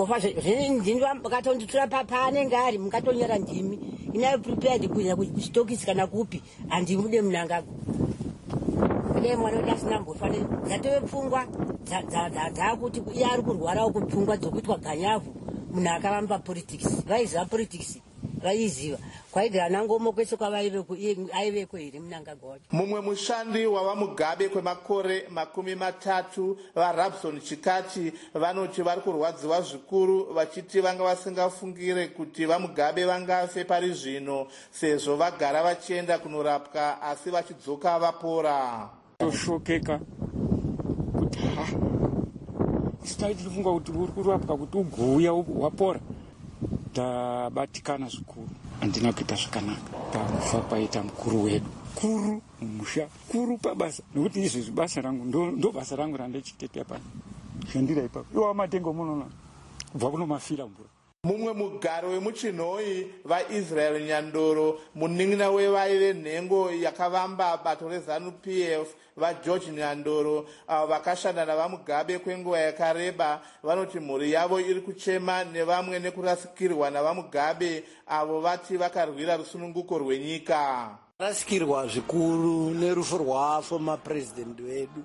musatombofa ndini vakatonditura paanenge ari mukatonyora ndimi inayo prepared kuenda kuchitokisi kana kupi handimude munangagwa kudai mwana kuti asina mbofanire dzatove pfungwa dzakuti iye ari kurwarawo kupfungwa dzokuitwa ganyavhu munhu akavamba politics vaiziva politics vaiziva kwaigara nangomo kwese kwavaiveko here munangagwa wacho. Mumwe mushandi wava Mugabe kwemakore 30 vaRabson Chikachi vanoti vari kurwadziwa zvikuru vachiti vanga vasingafungire kuti vaMugabe vangafe pari zvino sezvo vagara vachienda kunorapwa asi vachidzoka vapora. Toshokeka kuti taiti tifunga kuti uri kurapwa kuti ugouya wapora. Tabatikana zvikuru handina kuita zvakanaka pakufa kwaita mukuru wedu, kuru mumusha, kuru pabasa, nokuti izvezvi basa rangu ndo basa rangu randichitetea pano shandira ipapo iwa matengo munoona kubva kunomafira mvura. mumwe mugaro wemuchinhoi vaisrael nyandoro, munin'ina wevaive nhengo yakavamba bato rezanu-pf vageorge nyandoro, avo vakashanda navamugabe kwenguva yakareba, vanoti mhuri yavo iri kuchema nevamwe nekurasikirwa navamugabe avo vati vakarwira rusununguko rwenyika. Rasikirwa zvikuru nerufu rwafoma purezidendi wedu,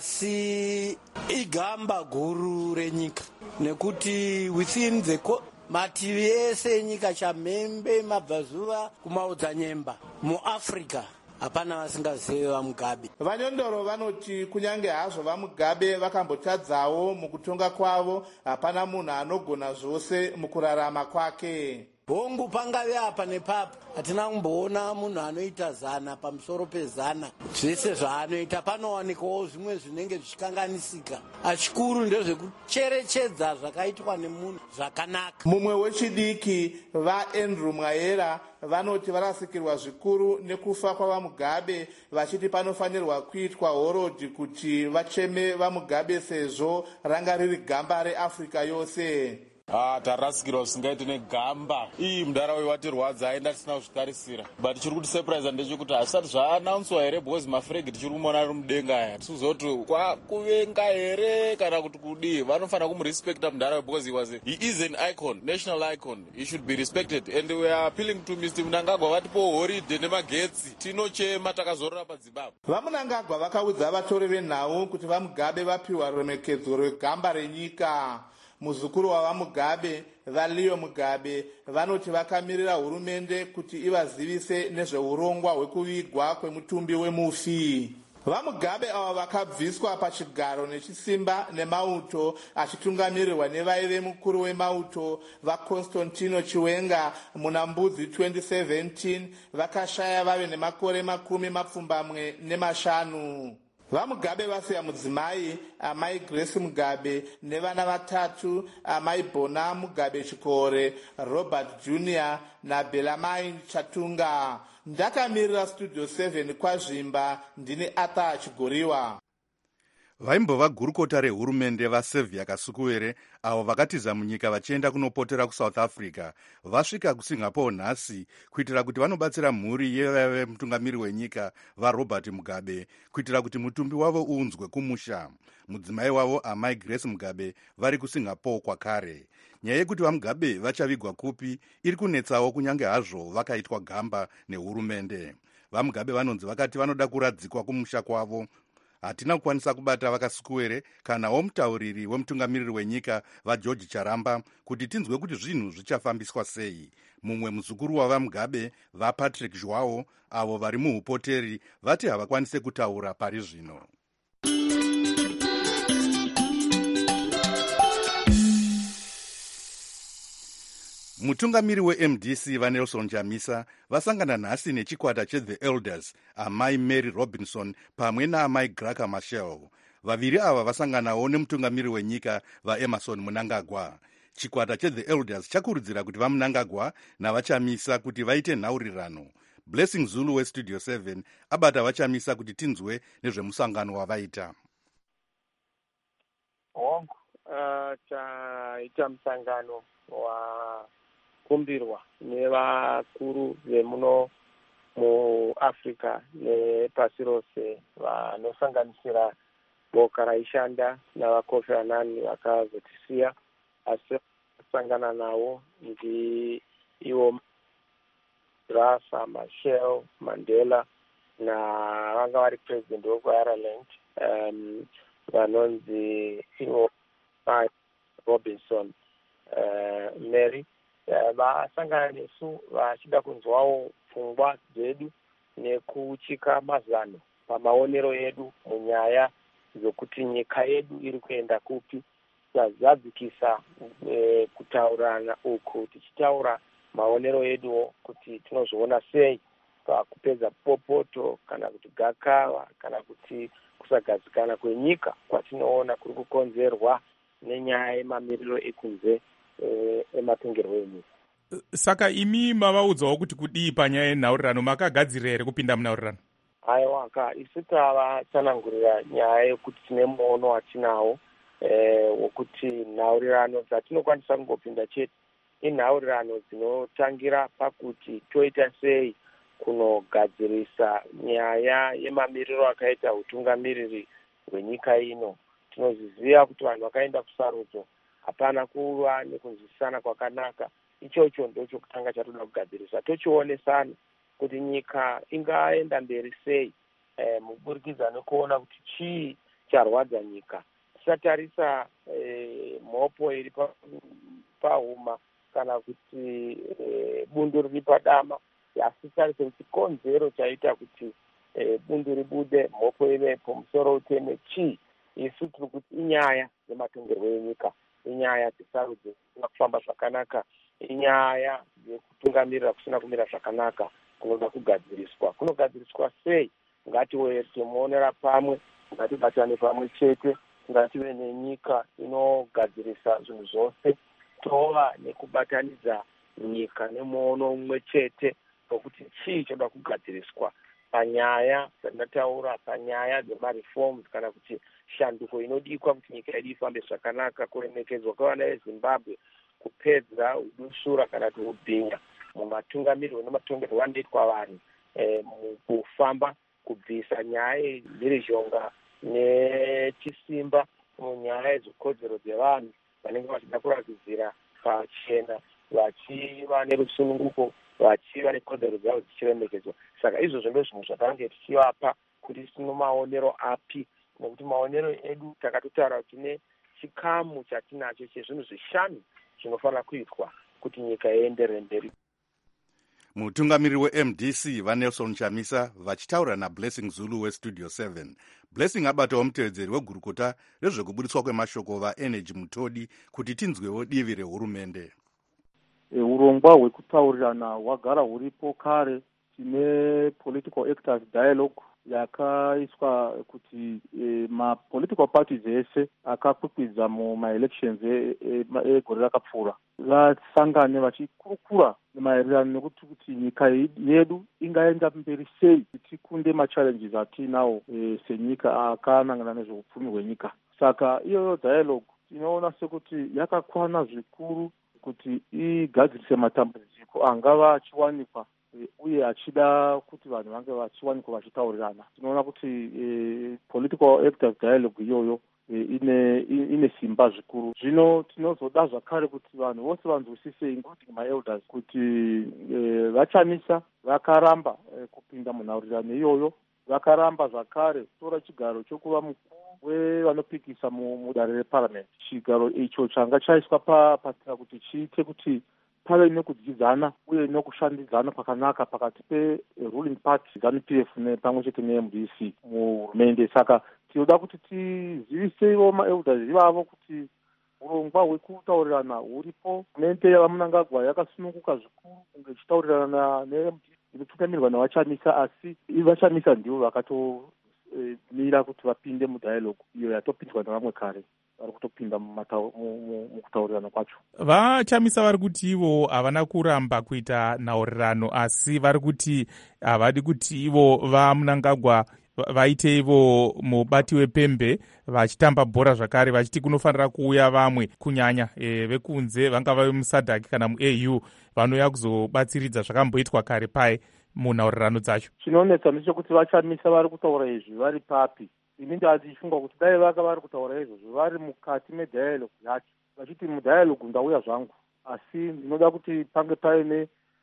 asi igamba guru renyika, nekuti within the mativi ese enyika, chamhembe, mabvazuva kumaodzanyemba, muafrica hapana vasingazive vamugabe. Vanyondoro vanoti kunyange hazvo vamugabe vakambotadzawo mukutonga kwavo, hapana munhu anogona zvose mukurarama kwake. Hongu pangave apa nepapa hatina kumboona munhu anoita zana pamusoro pezana. Zvese zvaanoita panowanikawo zvimwe zvinenge zvichikanganisika. Achikuru ndezvekucherechedza zvakaitwa nemunhu zvakanaka. Mumwe wechidiki vaAndrew Mwaera vanoti varasikirwa zvikuru nekufa kwavamugabe, vachiti panofanirwa kuitwa horodhi kuti vacheme vamugabe sezvo ranga riri gamba reAfrica yose. Tarasikirwa zvisingaite negamba. Iyi mudara watirwadza aenda tisina kuzvitarisira, but chiri kutisepuraisa ndechekuti hazvisati zvaanaunswa here because mafuregi tichiri kumona ari mudenga aya. Tisizoti kwakuvenga here kana kuti kudii. Vanofanira kumurespekta mudara because he is an icon, national icon. He should be respected, and we are appealing to Mr. Mnangagwa vatipo holiday nemagetsi tinochema takazorora paZimbabwe. VaMnangagwa vakaudza vatori venhau kuti vamugabe vapiwa ruremekedzo rwegamba renyika. Muzukuru wavamugabe vaLeo Mugabe vanoti vakamirira hurumende kuti ivazivise nezveurongwa hwekuvigwa kwemutumbi wemufi. VaMugabe ava vakabviswa pachigaro nechisimba nemauto, achitungamirirwa nevaive mukuru wemauto vaConstantino Chiwenga muna Mbudzi 2017, vakashaya vave nemakore 25. VaMugabe vasiya mudzimai amai Grace Mugabe nevana vatatu, amai Bona Mugabe Chikore, Robert Jr. naBelamai Chatunga. Ndakamirira Studio 7 kwaZvimba, ndini Ata Chigoriwa. Vaimbova gurukota rehurumende vaSevia Kasukuwere avo vakatiza munyika vachienda kunopotera kuSouth Africa vasvika kuSingapore nhasi kuitira kuti vanobatsira mhuri yevaive mutungamiri wenyika vaRobert Mugabe kuitira kuti mutumbi wavo uunzwe kumusha. Mudzimai wavo amai Grace Mugabe vari kuSingapore kwakare. Nyaya yekuti vaMugabe vachavigwa kupi iri kunetsawo kunyange hazvo vakaitwa gamba nehurumende. VaMugabe vanonzi vakati vanoda kuradzikwa kumusha kwavo. Hatina kukwanisa kubata vaKasukuwere kanawo mutauriri wemutungamiriri wenyika vaGeorge Charamba kuti tinzwe kuti zvinhu zvichafambiswa sei. Mumwe muzukuru wavaMugabe vaPatrick Joao avo vari muupoteri vati havakwanise kutaura pari zvino. Mutungamiri weMDC vaNelson Chamisa vasangana nhasi nechikwata cheThe Elders, amai Mary Robinson pamwe naamai Graca Machel. Vaviri ava vasanganawo nemutungamiri wenyika vaEmmerson Mnangagwa. Chikwata cheThe Elders chakurudzira kuti vaMnangagwa navaChamisa kuti vaite nhaurirano. Blessing Zulu weStudio 7 abata vaChamisa kuti tinzwe nezvemusangano wavaita. Taita musangano kumbirwa nevakuru vemuno muAfrica nepasi rose vanosanganisira boka raishanda navaKofi Annan vakazotisiya, asi kusangana navo ndi ivo Graca Machel, Mandela vanga vari president wekuIreland vanonzi ivo Robinson Mary. Vasangana nesu vachida kunzwawo pfungwa dzedu nekuchika mazano pamaonero edu munyaya dzokuti nyika yedu iri kuenda kupi, tazadzikisa kutaurana uku tichitaura maonero eduwo kuti tinozviona sei pakupedza popoto kana kuti gakava kana kuti kusagadzikana kwenyika kwatinoona kuri kukonzerwa nenyaya yemamiriro ekunze ematongerwo enyika. Saka imi mavaudzawo kuti kudii panyaya yenhaurirano, makagadzirira here kupinda munhaurirano? Aiwa, isu tava tsanangurira nyaya yekuti tine muono watinawo wokuti nhaurirano dzatinokwanisa kungopinda chete inhaurirano dzinotangira pakuti toita sei kunogadzirisa nyaya yemamiriro akaita utungamiriri hwenyika ino. Tinoziziva kuti vanhu vakaenda kusarudzo hapana kuva nekunzwisisana kwakanaka. Ichocho ndochokutanga chatoda kugadzirisa. Tochionesana kuti nyika ingaenda mberi sei muburikidza nekuona kuti chii charwadza nyika. Tisatarisa mhopo iri pahuma kana kuti bundo riri padama, asi tarise kuti konzero chaita kuti bundo ribude, mhopo ivepo, musoro uteme, chii. Isu tiri kuti inyaya yematongerwo enyika, inyaya dzesarudzo kusina kufamba zvakanaka, inyaya yekutungamirira kusina kumira zvakanaka kunoda kugadziriswa. Kunogadziriswa sei? Ngatiwe timuonera pamwe, ngatibatane pamwe chete, ngative nenyika inogadzirisa zvinhu zvose, tova nekubatanidza nyika nemuono umwe chete wekuti chii choda kugadziriswa panyaya dzandataura, panyaya dzemareforms kana kuti shanduko inodikwa kuti nyika yedu ifambe zvakanaka, kuremekedzwa kwevana veZimbabwe, kupedza udusura kana kuti ubhinya mumatungamiriro nematongerwo anoitwa vanhu mukufamba, kubvisa nyaya yemhirizhonga nechisimba munyaya yedzikodzero dzevanhu vanenge vachida kuratidzira pachena, vachiva nerusununguko, vachiva nekodzero dzavo dzichiremekedzwa. Saka izvozvo ndozvinhu zvatange tichivapa kuti tino maonero api, nekuti maonero edu takatotaura kuti tine chikamu chatinacho chezvinhu zvishanu zvinofanira kuitwa kuti nyika ienderere mberi. Mutungamiriri weMDC vaNelson Chamisa vachitaura naBlessing Zulu weStudio 7. Blessing abatawo mutevedzeri wegurukota rezvekubudiswa kwemashoko vaEnergy Mutodi kuti tinzwewo divi rehurumende. Urongwa hwekutaurirana hwagara huripo kare. Tine political actors dialogue yakaiswa kuti ma-political parties ese akakwikwidza mumaelections egore rakapfuura vasangane vachikurukura maererano nekuti kuti nyika yedu ingaenda mberi sei tikunde machallenges atinawo senyika akanangana nezveupfumi hwenyika. Saka iyoyo dialogue tinoona sekuti yakakwana zvikuru kuti igadzirise matambudziko angava achiwanikwa uye achida kuti vanhu vange vachiwanikwa vachitaurirana. Tinoona kuti political actors dialogue iyoyo ine simba zvikuru. Zvino tinozoda zvakare kuti vanhu vose vanzwisise, including my-elders, kuti vaChamisa vakaramba kupinda munhaurirano iyoyo, vakaramba zvakare tora chigaro chokuva mukuru wevanopikisa mudare reparliament. Chigaro icho changa chaiswa patira kuti chiite kuti pave nekudzidzana uye nekushandidzana kwakanaka pakati pe-ruling party ZANU-PF pamwe chete neMDC muhurumende. Saka tinoda kuti tizivisewo ma-elders ivavo kuti urongwa hwekutaurirana huripo. Hurumende yavaMnangagwa yakasununguka zvikuru kunge ichitaurirana neMDC inotungamirirwa navaChamisa, asi vaChamisa ndivo vakatomira kuti vapinde mudialogue iyo yatopinzwa nevamwe kare vari kutopinda mukutaurirana kwacho. VaChamisa vari kuti ivo havana kuramba kuita nhaurirano, asi vari kuti havadi kuti ivo vaMnangagwa vaite ivo mubati wepembe vachitamba bhora zvakare, vachiti kunofanira kuuya vamwe kunyanya vekunze vangava vemusadhaki kana muAU vanouya kuzobatsiridza zvakamboitwa kare pai munhaurirano dzacho. Chinonetsa ndechekuti vaChamisa vari kutaura izvi vari papi. Ini ndatichifunga kuti dai vaka vari kutaura izvozvo vari mukati medialogue yacho, vachiti mudialogue ndauya zvangu, asi ndinoda kuti pange paine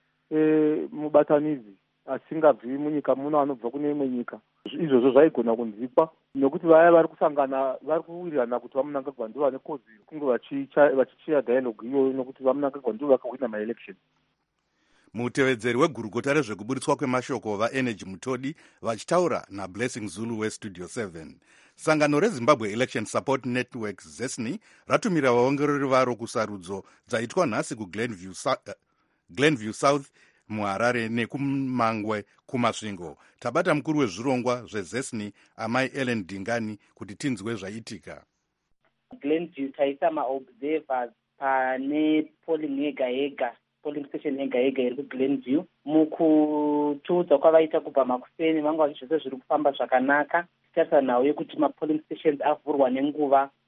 mubatanidzi asingabvi munyika muno anobva kune imwe nyika. Izvozvo zvaigona kunzikwa nekuti vaya vari kusangana vari kuwirirana kuti vaMnangagwa ndivo vane kodzero kunge vachichira dialogue iyoyo nokuti vaMnangagwa ndivo vakahwina maelection. Mutevedzeri wegurukota rezvekubudiswa kwemashoko vaEnergy Mutodi vachitaura naBlessing Zulu weStudio 7. Sangano reZimbabwe Election Support Network ZESNI ratumira vaongorori varo kusarudzo dzaitwa nhasi kuGlenview South muHarare nekumangwe kumasvingo. Tabata mukuru wezvirongwa zvezESNI Amai Ellen Dingani kuti tinzwe zvaitika. Glenview taisa maobservers pane polling yega polling station yega iri kuGlenview. Mukutuudza kwavaita kubva makuseni vanga zvose zviri kufamba zvakanaka. Tarisa nhau yekuti mapolling stations avhurwa nenguva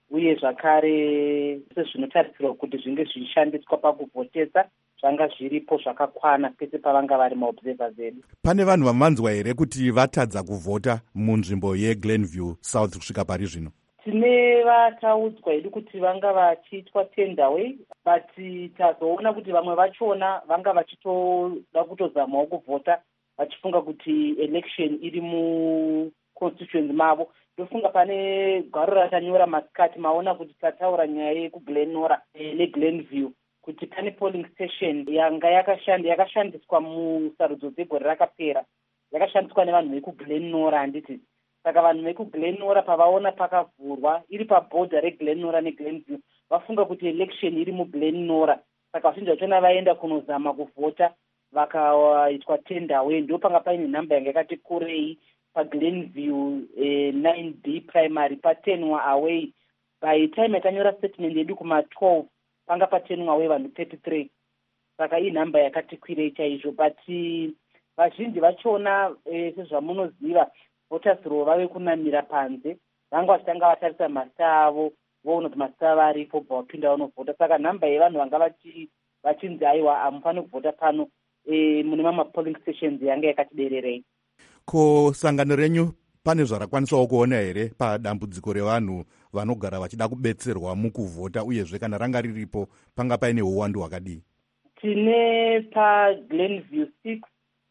uye zvakare sezvinotarisirwa kuti zvinge zvishandiswa pakuvhotesa zvanga zviripo zvakakwana pese pavanga vari maobservers edu. Pane vanhu vamanzwa here kuti vatadza kuvhota munzvimbo yeGlenview South kusvika pari zvino? Tine vataudzwa hedu kuti vanga vachiitwa tendaway, but tazoona kuti vamwe vachona vanga vachitoda kutozamawo kuvhota vachifunga kuti election iri muconstituency mavo. Ndofunga pane gwaro ratanyora masikati maona kuti tataura nyaya yekuGlenora neGlenview kuti pane polling station yanga yakashandiswa musarudzo dzegore rakapera, yakashandiswa nevanhu vekuGlenora handiti. Saka vanhu vekuGlenora pavaona pakavhurwa iri pabhodha reGlenora neGlenview vafunga kuti election iri muGlenora, saka vazhinji vachona vaenda kunozama kuvhota vakaitwa tendaway. Ndo panga paine nhamba yanga yakati kurei paGlenview 9B primary patenwa away. By time yakanyora statement yedu kuma12 panga patenwa away vanhu 33, saka iyi nhamba yakati kwirei chaizvo. But vazhinji vachona sezvamunoziva voters row vave kunamira panze, vanga vachitanga vatarisa masita avo voona kuti masita avo aripo bva vapinda vanovhota. Saka nhamba yevanhu vanga vachinzi aiwa hamufani kuvhota pano mune mamwe polling stations yanga yakati dererei. Ko sangano renyu pane zvarakwanisawo kuona here padambudziko revanhu vanogara vachida kubetserwa mukuvhota, uyezve kana ranga riripo panga paine uwandu hwakadii? Tine paGlenview 6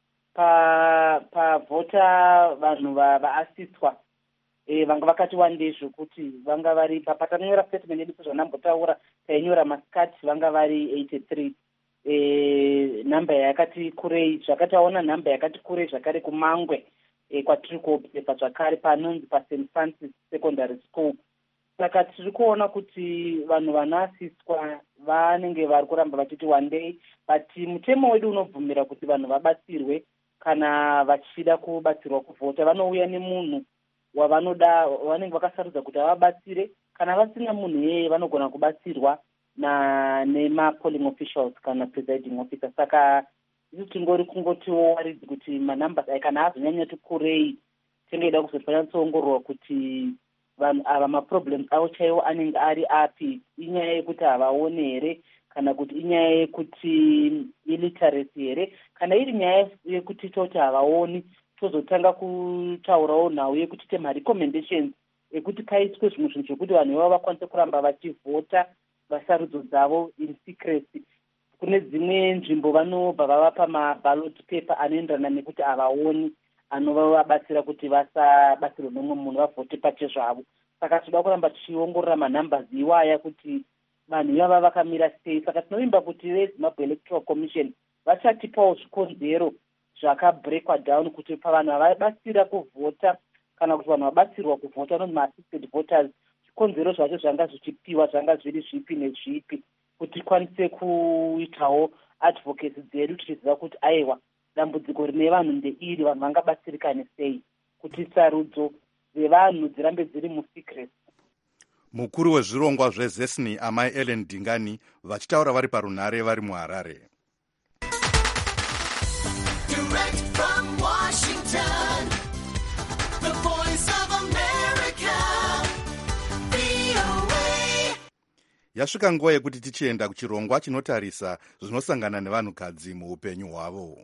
pavhota vanhu vaasiswa vanga vakati wandei zvokuti vanga vari patanyora statement yedu sezvanambotaura tainyora masikati vanga vari 83. Nhamba yakati kurei zvakataona nhamba yakati kurei zvakare kumangwe kwatiri kuobserva zvakare panonzi paSt Francis Secondary School. Saka tiri kuona kuti vanhu vanoasiswa vanenge vari kuramba vachiti wandei, but mutemo wedu unobvumira kuti vanhu vabatsirwe kana vachida kubatsirwa kuvhota. Vanouya nemunhu wavanoda, vanenge vakasarudza kuti avabatsire. Kana vasina munhu yeye vanogona kubatsirwa nemapolling officials kana presiding officer. Saka isu tingori kungotiwo waridzi kuti manumbers aya kana azonyanyati kurei tingaida kuzotonyatsoongororwa kuti vanhu ava maproblems avo chaiwo anenge ari api. Inyaya yekuti havaone here, kana kuti inyaya yekuti illiteracy here, kana iri nyaya yekuti toti havaoni tozotanga kutaurawo nhau yekuti te marecommendations ekuti paiswe zvimwe zvinhu zvokuti vanhu ivavo vakwanise kuramba vachivhota vasarudzo dzavo in secrecy. Kune dzimwe nzvimbo vanobva vavapa maballot paper anoenderana nekuti havaoni anovabatsira kuti vasabatsirwe nomwe munhu vavhote pachezvavo. Saka tinoda kuramba tichiongorora manumbers iwaya kuti vanhu ivava vakamira sei. Saka tinovimba kuti veZimbabwe Electoral Commission vachatipawo zvikonzero zvakabreakwa down kuti pavanhu vavabatsira kuvhota kana kuti vanhu vabatsirwa kuvhota vanonzi ma-assisted voters, zvikonzero zvacho zvanga zvichipiwa zvanga zviri zvipi nezvipi kuti tikwanise kuitawo advocacy dzedu tichiziva kuti aiwa dambudziko rine vanhu ndeiri, vanhu vangabatsirikane sei kuti sarudzo dzevanhu dzirambe dziri musecrecy. Mukuru wezvirongwa zveZesni amai Ellen Dingani vachitaura vari parunhare vari muHarare. Yasvika nguva yekuti tichienda kuchirongwa chinotarisa zvinosangana nevanhukadzi muupenyu hwavo.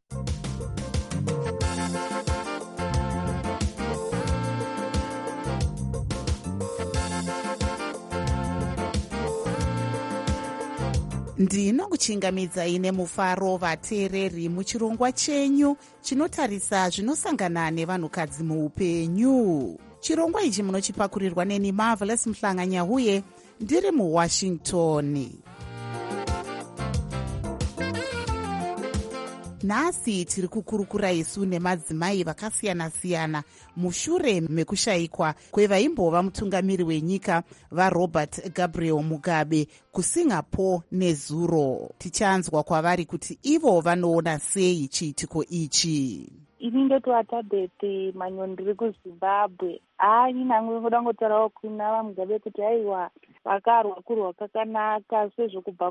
ndinokuchingamidzai nemufaro vateereri muchirongwa chenyu chinotarisa zvinosangana nevanhukadzi muupenyu. Chirongwa ichi munochipakurirwa neni Marvelous Mhlanga-Nyahuye ndiri muWashington. Nhasi tiri kukurukura isu nemadzimai vakasiyana-siyana mushure mekushayikwa kwevaimbova mutungamiri wenyika vaRobert Gabriel Mugabe kuSingapore nezuro. Tichanzwa kwavari kuti ivo vanoona sei chiitiko ichi. Ini ndotovatabhete manyo ndiri kuZimbabwe. Nangu ngoda ngotaurawo kuna vaMugabe kuti aiwa vakarwa kurwa kakanaka sezvokubva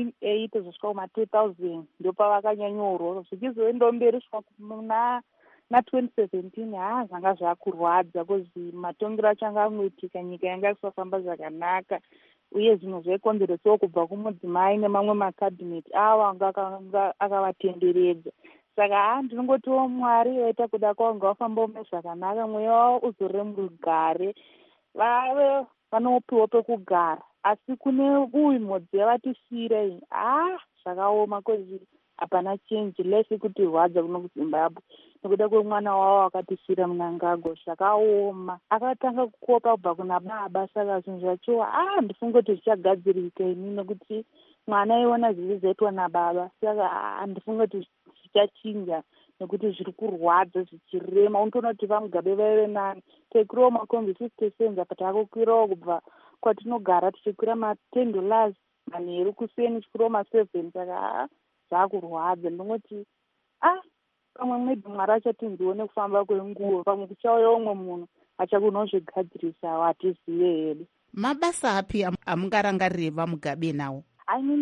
kuma1980 zvosvika kuma2000 ndopavakanyanyorwa zvichizoenda mberi kusvika kuna na2017 zvanga zvakurwadza kozi matongero acho anga anoitika, nyika yanga isafamba zvakanaka, uye zvinhu zvaikonzeresawo kubva kumudzimai nemamwe makabineti avo anga akavatenderedza. Saka ndinongotiwo Mwari waita kuda kwavo ngavafamba ume zvakanaka, mweya wavo uzorore murugare, vave vanopiwo pekugara. Asi kune uyu mhodzi yavatisiyira iyi, zvakaoma kozi hapana chenji lesi kuti rwadza kuno kuZimbabwe nekuda kwemwana wavo akatisiyira Mnangagwa. Zvakaoma, akatanga kukopa kubva kuna baba. Saka zvinhu zvacho ndifunga kuti zvichagadzirika ini nekuti mwana iona zviri zvaitwa nababa. Saka ndifunga kuti zvichachinja nekuti zviri kurwadza zvichirema. Unotoona kuti vaMugabe vaive nani, taikurawo makombi 50 cents apa takukwirawo kubva kwatinogara tichikwira $10 manheru kuseni tichikwirawo ma7. Saka zvakurwadza. Ndinoti pamwe mwedzi Mwari achatinziwo nekufamba kwenguva, pamwe kuchauya umwe munhu achakunozvigadzirisawo, hatizive hedu. Mabasa api amungarangarire vaMugabe nawo? Ini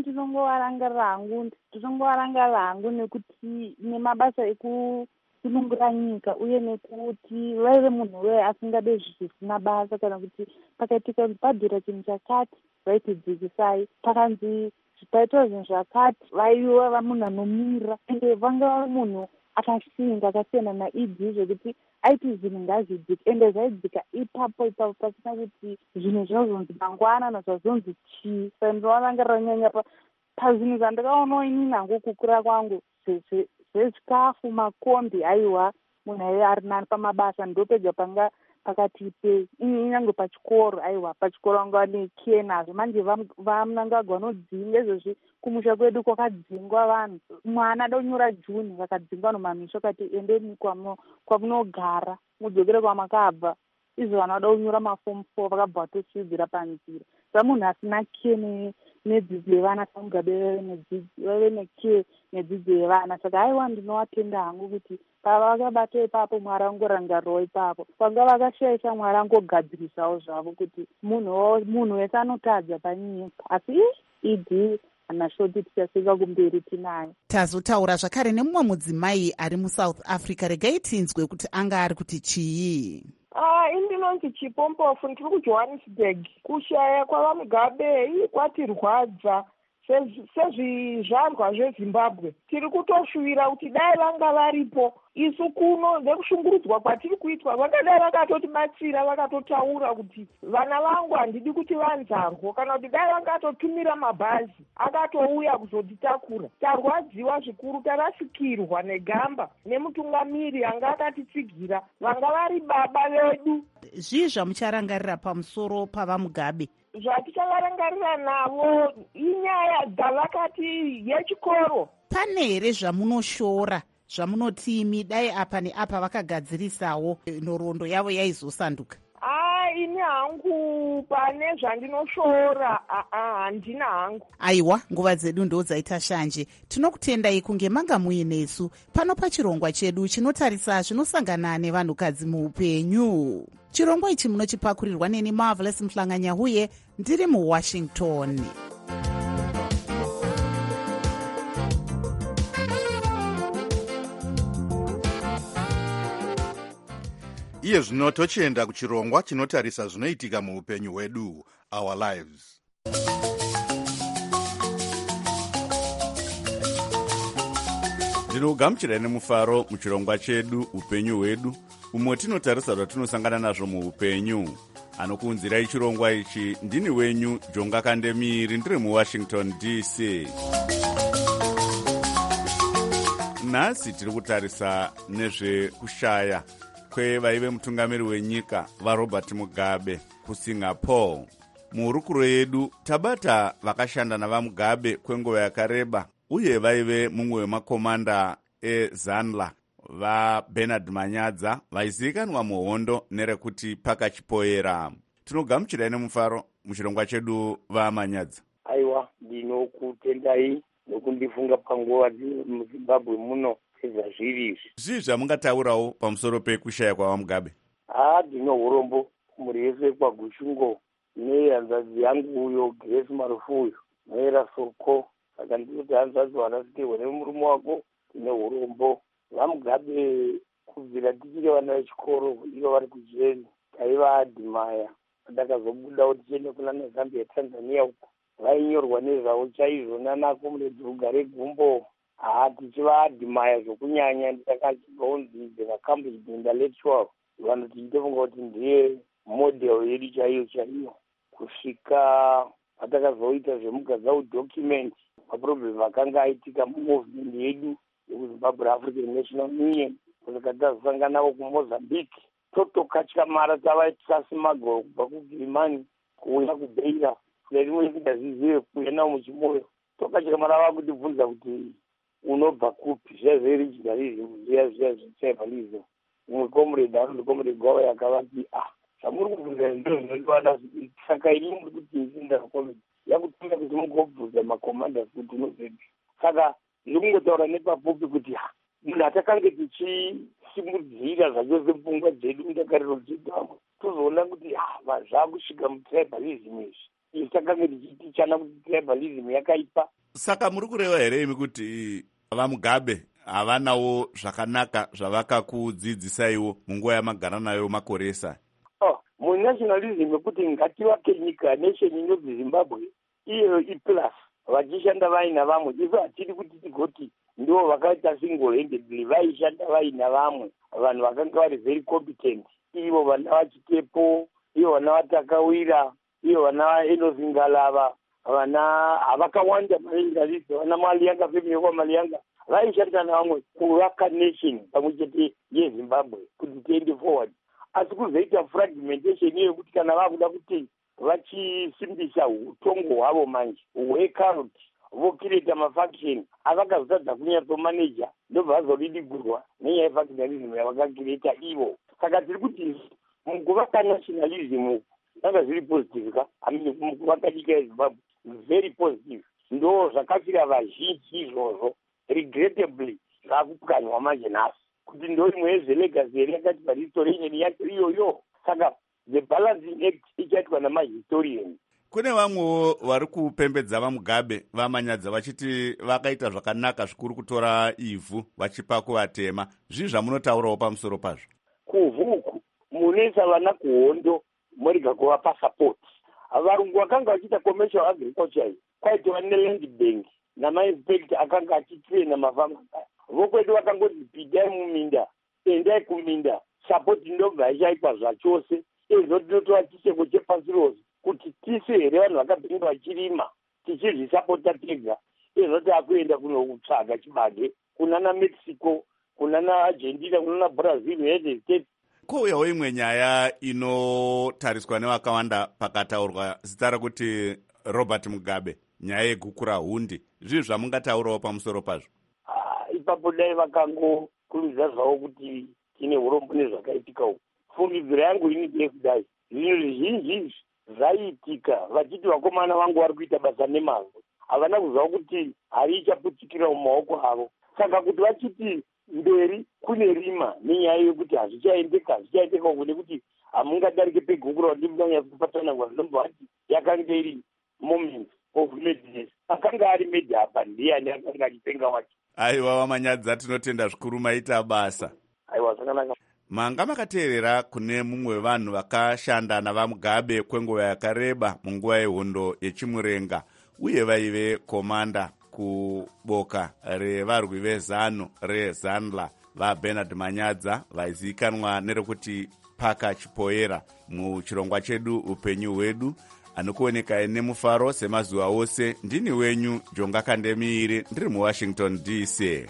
ndinongovarangarira hangu nekuti nemabasa ekusunungura nyika, uye nekuti vaive munhu weye asingade zvisina basa, kana kuti pakaitika mubhadhira chinhu chakati vaitidzikisai, pakanzi paitwa zvinhu zvakati vaiva munhu anomira, ende vanga munhu akasinga akasiyana naID zvekuti aiti zvinhu ngazvidzike, ende zvaidzika ipapo pasina kuti zvinhu zvinozonzi mangwana nazvazonzi chii. Saka ndinovarangarira nyanya pazvinhu zvandakaonawo ini nangu kukura kwangu zvezvikafu, makombi, aiwa munhu aive ari nani pamabasa, ndopega panga pakati pei. Inyange pachikoro, aiwa pachikoro anga nekiye nazvo. Manje vaMnangagwa vanodzinga izvezvi kumusha kwedu kwakadzingwa vanhu. Mwana adonyora Juni vakadzingwa nomamisho kati endeni kwamunogara mudzokere kwamakabva. Izvo vanoda kunyora mafomu 4 vakabva vatotsidzira panzira. Saka munhu asina kiye nedzidzo yevana saMugabe vaive nekiye nedzidzo yevana. Saka aiwa ndinovatenda hangu kuti pavakabata ipapo Mwari angorangarirawo ipapo. Panga vakashaisha Mwari angogadzirisawo zvavo kuti munhu wese anotadza panyika. Asi idhi anashoti tichasvika kumberi tinayo. Tazotaura zvakare nemumwe mudzimai ari muSouth Africa. Regai tinzwe kuti anga ari kuti chii. Indinonzi Chipompofu, ndiri kuJohannesburg. Kushaya kwavaMugabe kwatirwadza sezvizvarwa zveZimbabwe. Tiri kutoshuvira kuti dai vanga varipo isu kuno nekushungurudzwa kwatiri kuitwa, vangadai vakatotibatsira vakatotaura kuti vana vangu handidi kuti vanzarwo, kana kuti dai vangatotumira mabhazi akatouya kuzotitakura. Tarwadziwa zvikuru, tarasikirwa negamba nemutungamiri anga akatitsigira, vanga vari baba vedu. Zvii zvamucharangarira pamusoro pavaMugabe? Zvatichavarangarira navo inyaya dzavakati yechikoro. Pane here zvamunoshora zvamunoti imi dai apa neapa vakagadzirisawo nhoroondo yavo yaizosanduka? Ini hangu pane zvandinoshora handina hangu. Aiwa, nguva dzedu ndo dzaita shanje. Tinokutendai kunge manga muinesu pano pachirongwa chedu chinotarisa zvinosangana nevanhukadzi muupenyu. Chirongwa ichi munochipakurirwa neni Marvelous Mhlanganyahuye, ndiri muWashington. Iye zvino tochienda kuchirongwa chinotarisa zvinoitika muupenyu hwedu, Our Lives. Ndinogamuchirai nemufaro muchirongwa chedu upenyu hwedu, umwe tinotarisa zvatinosangana nazvo muupenyu. Anokuunzirai chirongwa ichi ndini wenyu Jonga Kandemiri, ndiri muWashington DC. Nhasi tiri kutarisa nezvekushaya kwevaive mutungamiri wenyika vaRobert Mugabe kuSingapore. Muhurukuro yedu tabata vakashanda navaMugabe kwenguva yakareba, uye vaive mumwe wemakomanda eZanla vaBernard Manyadza vaizivikanwa muhondo nerekuti pakachipoera. Tinogamuchirai nemufaro muchirongwa chedu vaManyadza. Aiwa, ndinokutendai nokundifunga panguva muZimbabwe muno sezvazviri. Zvii zvamungataurawo pamusoro pekushaya kwavaMugabe? Ndino urombo muri yese kwaGushungo nehanzvadzi yangu uyo Grace Marufuyo Maera Soko. Saka ndinoti hanzvadzi wanasikirwa nemurume wako ndine urombo. VaMugabe kubvira tichiri vana vechikoro ivo vari kujeni taivaadhimaya. Ndakazobudawo tichiende kuna nezambia Tanzania uko vainyorwa nezvavo chaizvo nanakomuredzi Rugare Gumbo. Tichivaadhimaya zvokunyanya. Ndakachibvaunzi ndekacambridge intellectual vanoti ndinofunga kuti ndiye model yedu chaiyo kusvika patakazoita zvemugadza document maproblem akanga aitika mumovement yedu yekuzimbabwe African National Union. Kusvika tazosanganawo kuMozambique totokatyamara tavaitasimagoro kubva kugirimani kuuya kubeira rimwe ndingazizive kuuya nawo muchimoyo. Tokatyamara vakutibvunza kuti unobva kupi zviya zveregionalism zviya zvetribalism. Umwe comrade anonzi comrade Gwawa yakavati zvamuri kubvunza ndozvinondivada saka ini muri kuti ndindakomedi yakutanga kuti mugobvunza macommanders kuti unobvepi. Saka ndikungotaura nepapupi kuti munhu atakange tichisimudzira zvachose pfungwa dzedu ndakariro dzedu amwe tozoona kuti zvakusvika mutribalism izvi isi takange tichitichana kuti tribalism yakaipa. Saka muri kureva here imi kuti vaMugabe havanawo zvakanaka zvavakakudzidzisaiwo munguva yamagara nayo makore esa? Munationalism yekuti ngativake nyika nation inobva Zimbabwe iyo iplus vachishanda vaina vamwe. Isu hatiri kuti tigoti ndo vakaita single handedly, vaishanda vaina vamwe vanhu vakanga vari very competent. Ivo vana vachitepo, ivo vana vatakawira, ivo vana vaenozingalava, vana havakawanda maengalisi, vana Maliyanga family kwa Maliyanga vaishanda navamwe kuvaka nation pamwe chete yeZimbabwe kuti tiende forward. Asi kuzoita fragmentation iyo kuti kana vakuda kuti vachisimbisa utongo hwavo manje hwekarot vokireta mafaction avakazotadza kunyatsomaneja ndobva vazodidigurwa nenyaya yefactionalism yavakakireta ivo. Saka tiri kuti mukuvaka nationalism zvanga zviri positive ka mukuvaka nyika yeZimbabwe very positive. Ndo zvakafira vazhinji izvozvo regrettably zvakupwanywa manje nhasi kuti ndo imwe yezvelegacy here yakati pahistorian yacho iyoyo. Saka the balancing act ichaitwa namahistorian. Kune vamwewo vari kupembedza vaMugabe vamanyadza vachiti vakaita zvakanaka zvikuru kutora ivhu vachipa kuvatema. Zvii zvamunotaurawo pamusoro pazvo? Kuvhuku munoisa vana kuhondo moriga kuvapa support. Varungu vakanga vachiita commercial agriculture iyi kwaitova neland bank namainspector akanga achitraina mafama. Vokwedu vakangoti pidai muminda, endai kuminda, support ndobva ichaitwa zvachose. Izvo tinotora chisheko chepasirosi kuti tise here vanhu vakabhinga vachirima tichizvisapota tega. Izvo taakuenda kunotsvaga chibage kunana Mexico, kunana Argentina, kunana Brazil, United States. Kouyawo imwe nyaya inotariswa nevakawanda pakataurwa zita rekuti Robert Mugabe, nyaya yegukura hundi. Zvii zvamungataurawo pamusoro pazvo? Ipapo dai vakangokurumidza zvavo kuti tine urombo nezvakaitika uku. Fungidziro yangu ini ndeyekudai zvinhu zvizhinji zvaiitika vachiti vakomana vangu vari kuita basa nemazvo havana kuziva kuti hari ichaputikira mumaoko avo. Saka kuti vachiti mberi kune rima nenyaya yekuti hazvichaendeka uku nekuti hamungadarike pegukura kuti munganyakupatsanangwa zvinomba vati yakanga iri moment of madness. Akanga ari made apa ndiani akanga achipenga wacho. Aiwa vamanyadza, tinotenda zvikuru maita basa. Aiwa zvakanaka. Manga makateerera kune mumwe wevanhu vakashanda navaMugabe kwenguva yakareba munguva yehondo yechimurenga uye vaive komanda kuboka revarwi vezano reZanla vaBernard Manyadza vaizivikanwa nerekuti Paka Chipoera muchirongwa chedu upenyu hwedu. Anokuoneka nemufaro semazuva ose. Ndini wenyu Jonga Kandemiiri, ndiri muWashington DC.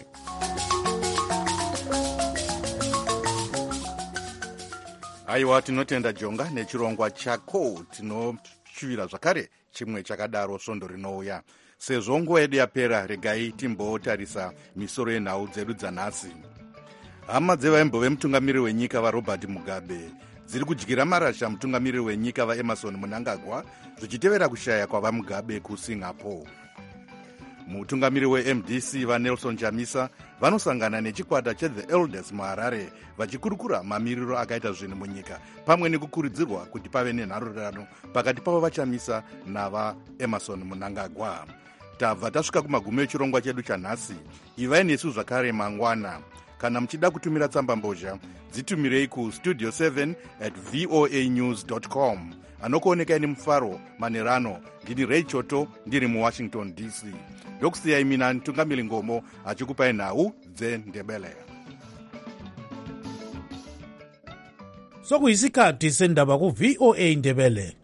Aiwa, tinotenda Jonga nechirongwa chako. Tinoshuvira zvakare chimwe chakadaro svondo rinouya. Sezvo nguva yedu yapera, regai timbotarisa misoro yenhau dzedu dzanhasi. Hama dzevaimbo vemutungamiriri wenyika vaRobert Mugabe dziri kudyira marasha mutungamiriri wenyika vaEmerson Mnangagwa zvichitevera kushaya kwavaMugabe kuSingapore. Mutungamiriri weMDC vaNelson Chamisa vanosangana nechikwata cheThe Elders muHarare vachikurukura mamiriro akaita zvinhu munyika pamwe nekukurudzirwa kuti pave nenharurano pakati pavo vaChamisa navaEmerson Mnangagwa. Tabva tasvika kumagumo echirongwa chedu chanhasi. Ivai nesu zvakare mangwana. kana muchida kutumira tsamba mbozha dzitumirei kustudio 7@voanews.com. anokuonekai nemufaro manerano. ndini Ray Choto ndiri muwashington DC. ndokusiyai mina Ntungamili Ngomo achikupai nhau dzeNdebele. sokuyisikhathi sendaba ku-VOA Ndebele.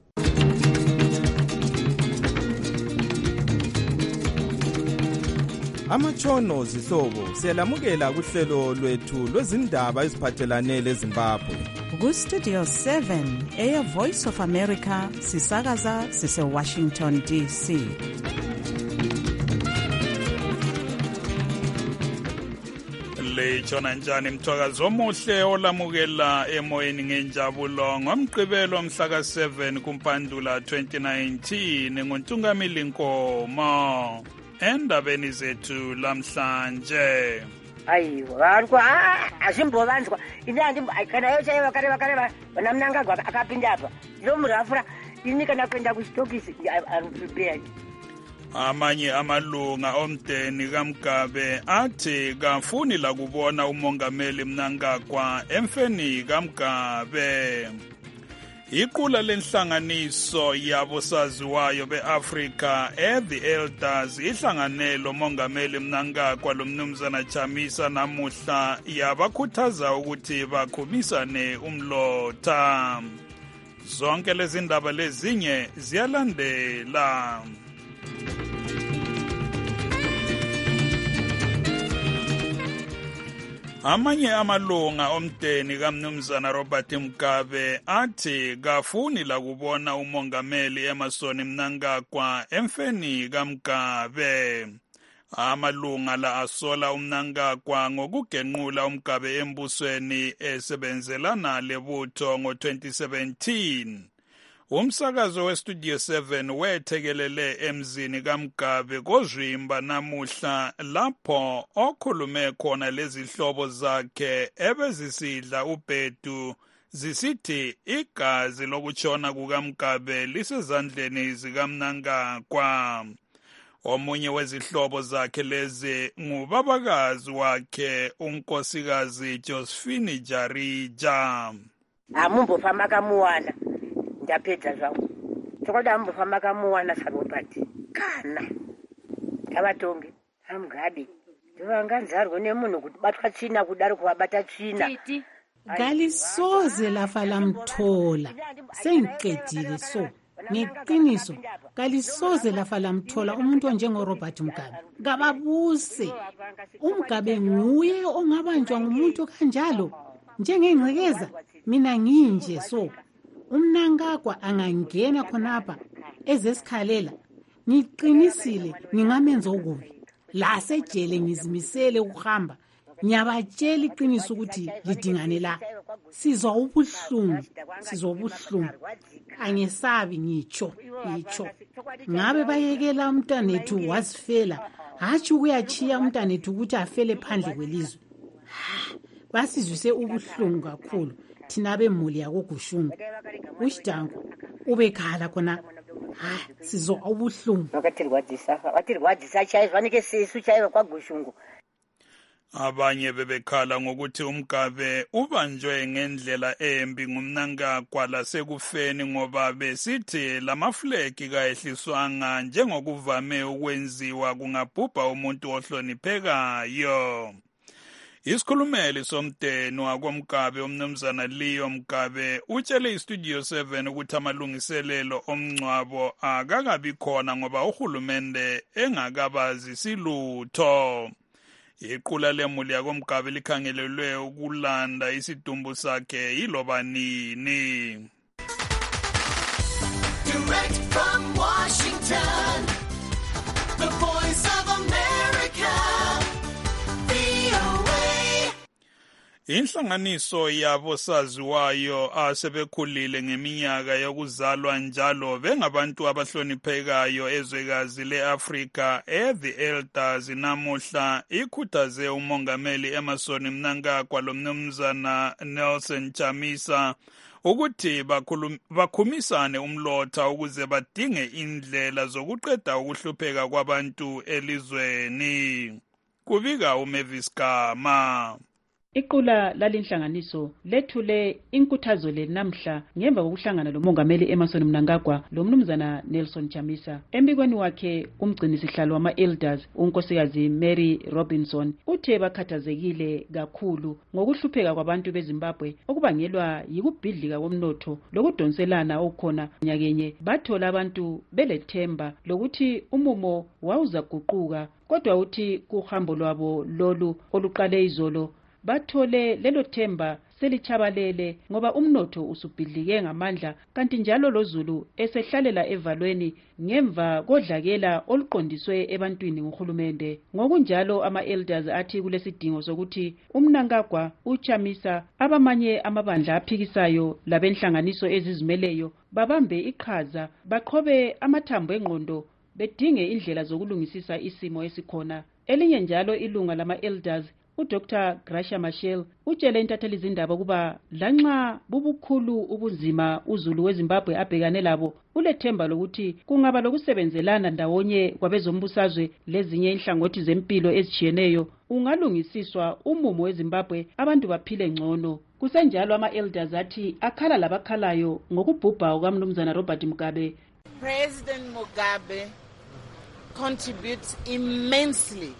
Amatshono zihlobo siyalamukela kuhlelo lwethu lwezindaba eziphathelane leZimbabwe. Ku-Studio 7 Air Voice of America sisakaza sise-Washington DC. Litshona njani mthwakazi omuhle olamukela emoyeni ngenjabulo ngomgqibelo mhla ka-7 kuMpandula 2019 nguNtungamili Nkomo. Endabeni zethu lamhlanje. Ayiwa asimbobanzwa inandi kana yote vakareva vana Mnangagwa akapinda apa ndilomurafura ini kana kwenda kusitokisi I'm prepared. Amanye amalunga omdeni kaMgabe athi kafuni la kubona umongameli Mnangagwa emfeni kaMgabe. Iqula lenhlanganiso yabosaziwayo beAfrika The Elders ihlanganelo mongameli Mnangagwa lomnumzana Chamisa namuhla yabakhuthaza ukuthi bakhumisane umlotha. Zonke lezi ndaba lezinye ziyalandela. Amanye amalunga omdeni kaMnumzana Robert Mugabe athi kafuni la kubona umongameli Emmerson Mnangagwa emfeni kaMgabe. Amalunga la asola uMnangagwa ngokugenqula uMgabe embusweni esebenzelana lebutho ngo-2017. Umsakazo weStudio 7 wethekelele emzini kaMgabe kozwimba namuhla lapho okhulume khona lezihlobo zakhe ebezisidla ubhedu zisithi igazi lokutshona kukaMgabe lisezandleni zikaMnangagwa. Omunye wezihlobo zakhe lezi ngubabakazi wakhe unkosikazi Josephine Jarija. Amumbofamba kamuwana ndapedza zvangu tokoda ambofamba kamuwana sarobati kana tavatonge amugadi ndivanganzarwe nemunhu kuti batwa tsvina kudari kuvabata tsvina kalisoze lafa lamthola sengiqedile so ngeqiniso kalisoze lafa lamthola umuntu onjengorobert Mugabe ngababuse uMgabe nguye ongabanjwa ngumuntu kanjalo njengengcekeza mina nginje so uMnangagwa angangena khonapha ezesikhalela ngiqinisile ngingamenza okubi la sejele ngizimisele ukuhamba ngiyabatshela iqiniso ukuthi lidingane la sizwa ubuhlungu angesabi ngitsho ngabe bayekela umntanethu wasifela hatshi ukuyachiya umntanethu ukuthi afele phandle kwelizwe basizwise ubuhlungu kakhulu thina bemuli yakoGushungu uShidango ubekhala khona sizwa ubuhlungu watirwadzisa chaiva nike sisu chaiva kwaGushungu. Abanye bebekhala ngokuthi uMgabe ubanjwe ngendlela embi nguMnangagwa lasekufeni ngoba besithi lamaflegi kayehliswanga njengokuvame ukwenziwa kungabhubha umuntu ohloniphekayo. Isikhulumeli somdeni wakoMgabe umnumzana Leo Mugabe utshele iStudio 7 ukuthi amalungiselelo omngcwabo akakabi khona ngoba uhulumende engakabazi silutho. Iqula lemuli yakoMgabe likhangelelwe ukulanda isidumbu sakhe yiloba nini. Direct from Washington, the voice of America. Inhlanganiso yabosaziwayo asebekhulile ngeminyaka yokuzalwa njalo bengabantu abahloniphekayo ezwekazi leAfrika The Elders namuhla ikhuthaze umongameli Emmerson Mnangagwa lomnumzana Nelson Chamisa ukuthi bakhumisane umlotha ukuze badinge indlela zokuqeda ukuhlupheka kwabantu elizweni. Kubika uMavis Gama. Iqula lalinhlanganiso lethule inkuthazo le namhla ngemva kokuhlangana lomongameli Emmerson Mnangagwa lomnumzana Nelson Chamisa. Embikweni wakhe umgcinisihlalo wama-elders unkosikazi Mary Robinson uthe bakhathazekile kakhulu ngokuhlupheka kwabantu beZimbabwe okubangelwa yikubhidlika komnotho lokudonselana okukhona nyakenye. Bathola abantu belethemba lokuthi umumo wawuzaguquka, kodwa uthi kuhambo lwabo lolu oluqale izolo bathole lelo themba selichabalele ngoba umnotho usubhidlike ngamandla, kanti njalo lozulu esehlalela evalweni ngemva kodlakela oluqondiswe ebantwini nguhulumende. Ngokunjalo ama-elders athi kulesidingo sokuthi uMnangagwa, uChamisa, abamanye amabandla aphikisayo labenhlanganiso ezizimeleyo babambe iqhaza, baqhobe amathambo engqondo, bedinge indlela zokulungisisa isimo esikhona. Elinye njalo ilunga lama-elders uDr. Gracia Machel utshele intatheli zindaba ukuba lanxa bubukhulu ubunzima uzulu weZimbabwe abhekane labo, ulethemba lokuthi kungaba lokusebenzelana ndawonye kwabezombusazwe lezinye inhlangothi zempilo ezijiyeneyo ungalungisiswa umumo weZimbabwe abantu baphile ngcono. Kusenjalo ama-elders athi akhala labakhalayo ngokubhubha kukamnumzana Robert Mugabe. President Mugabe contributes immensely.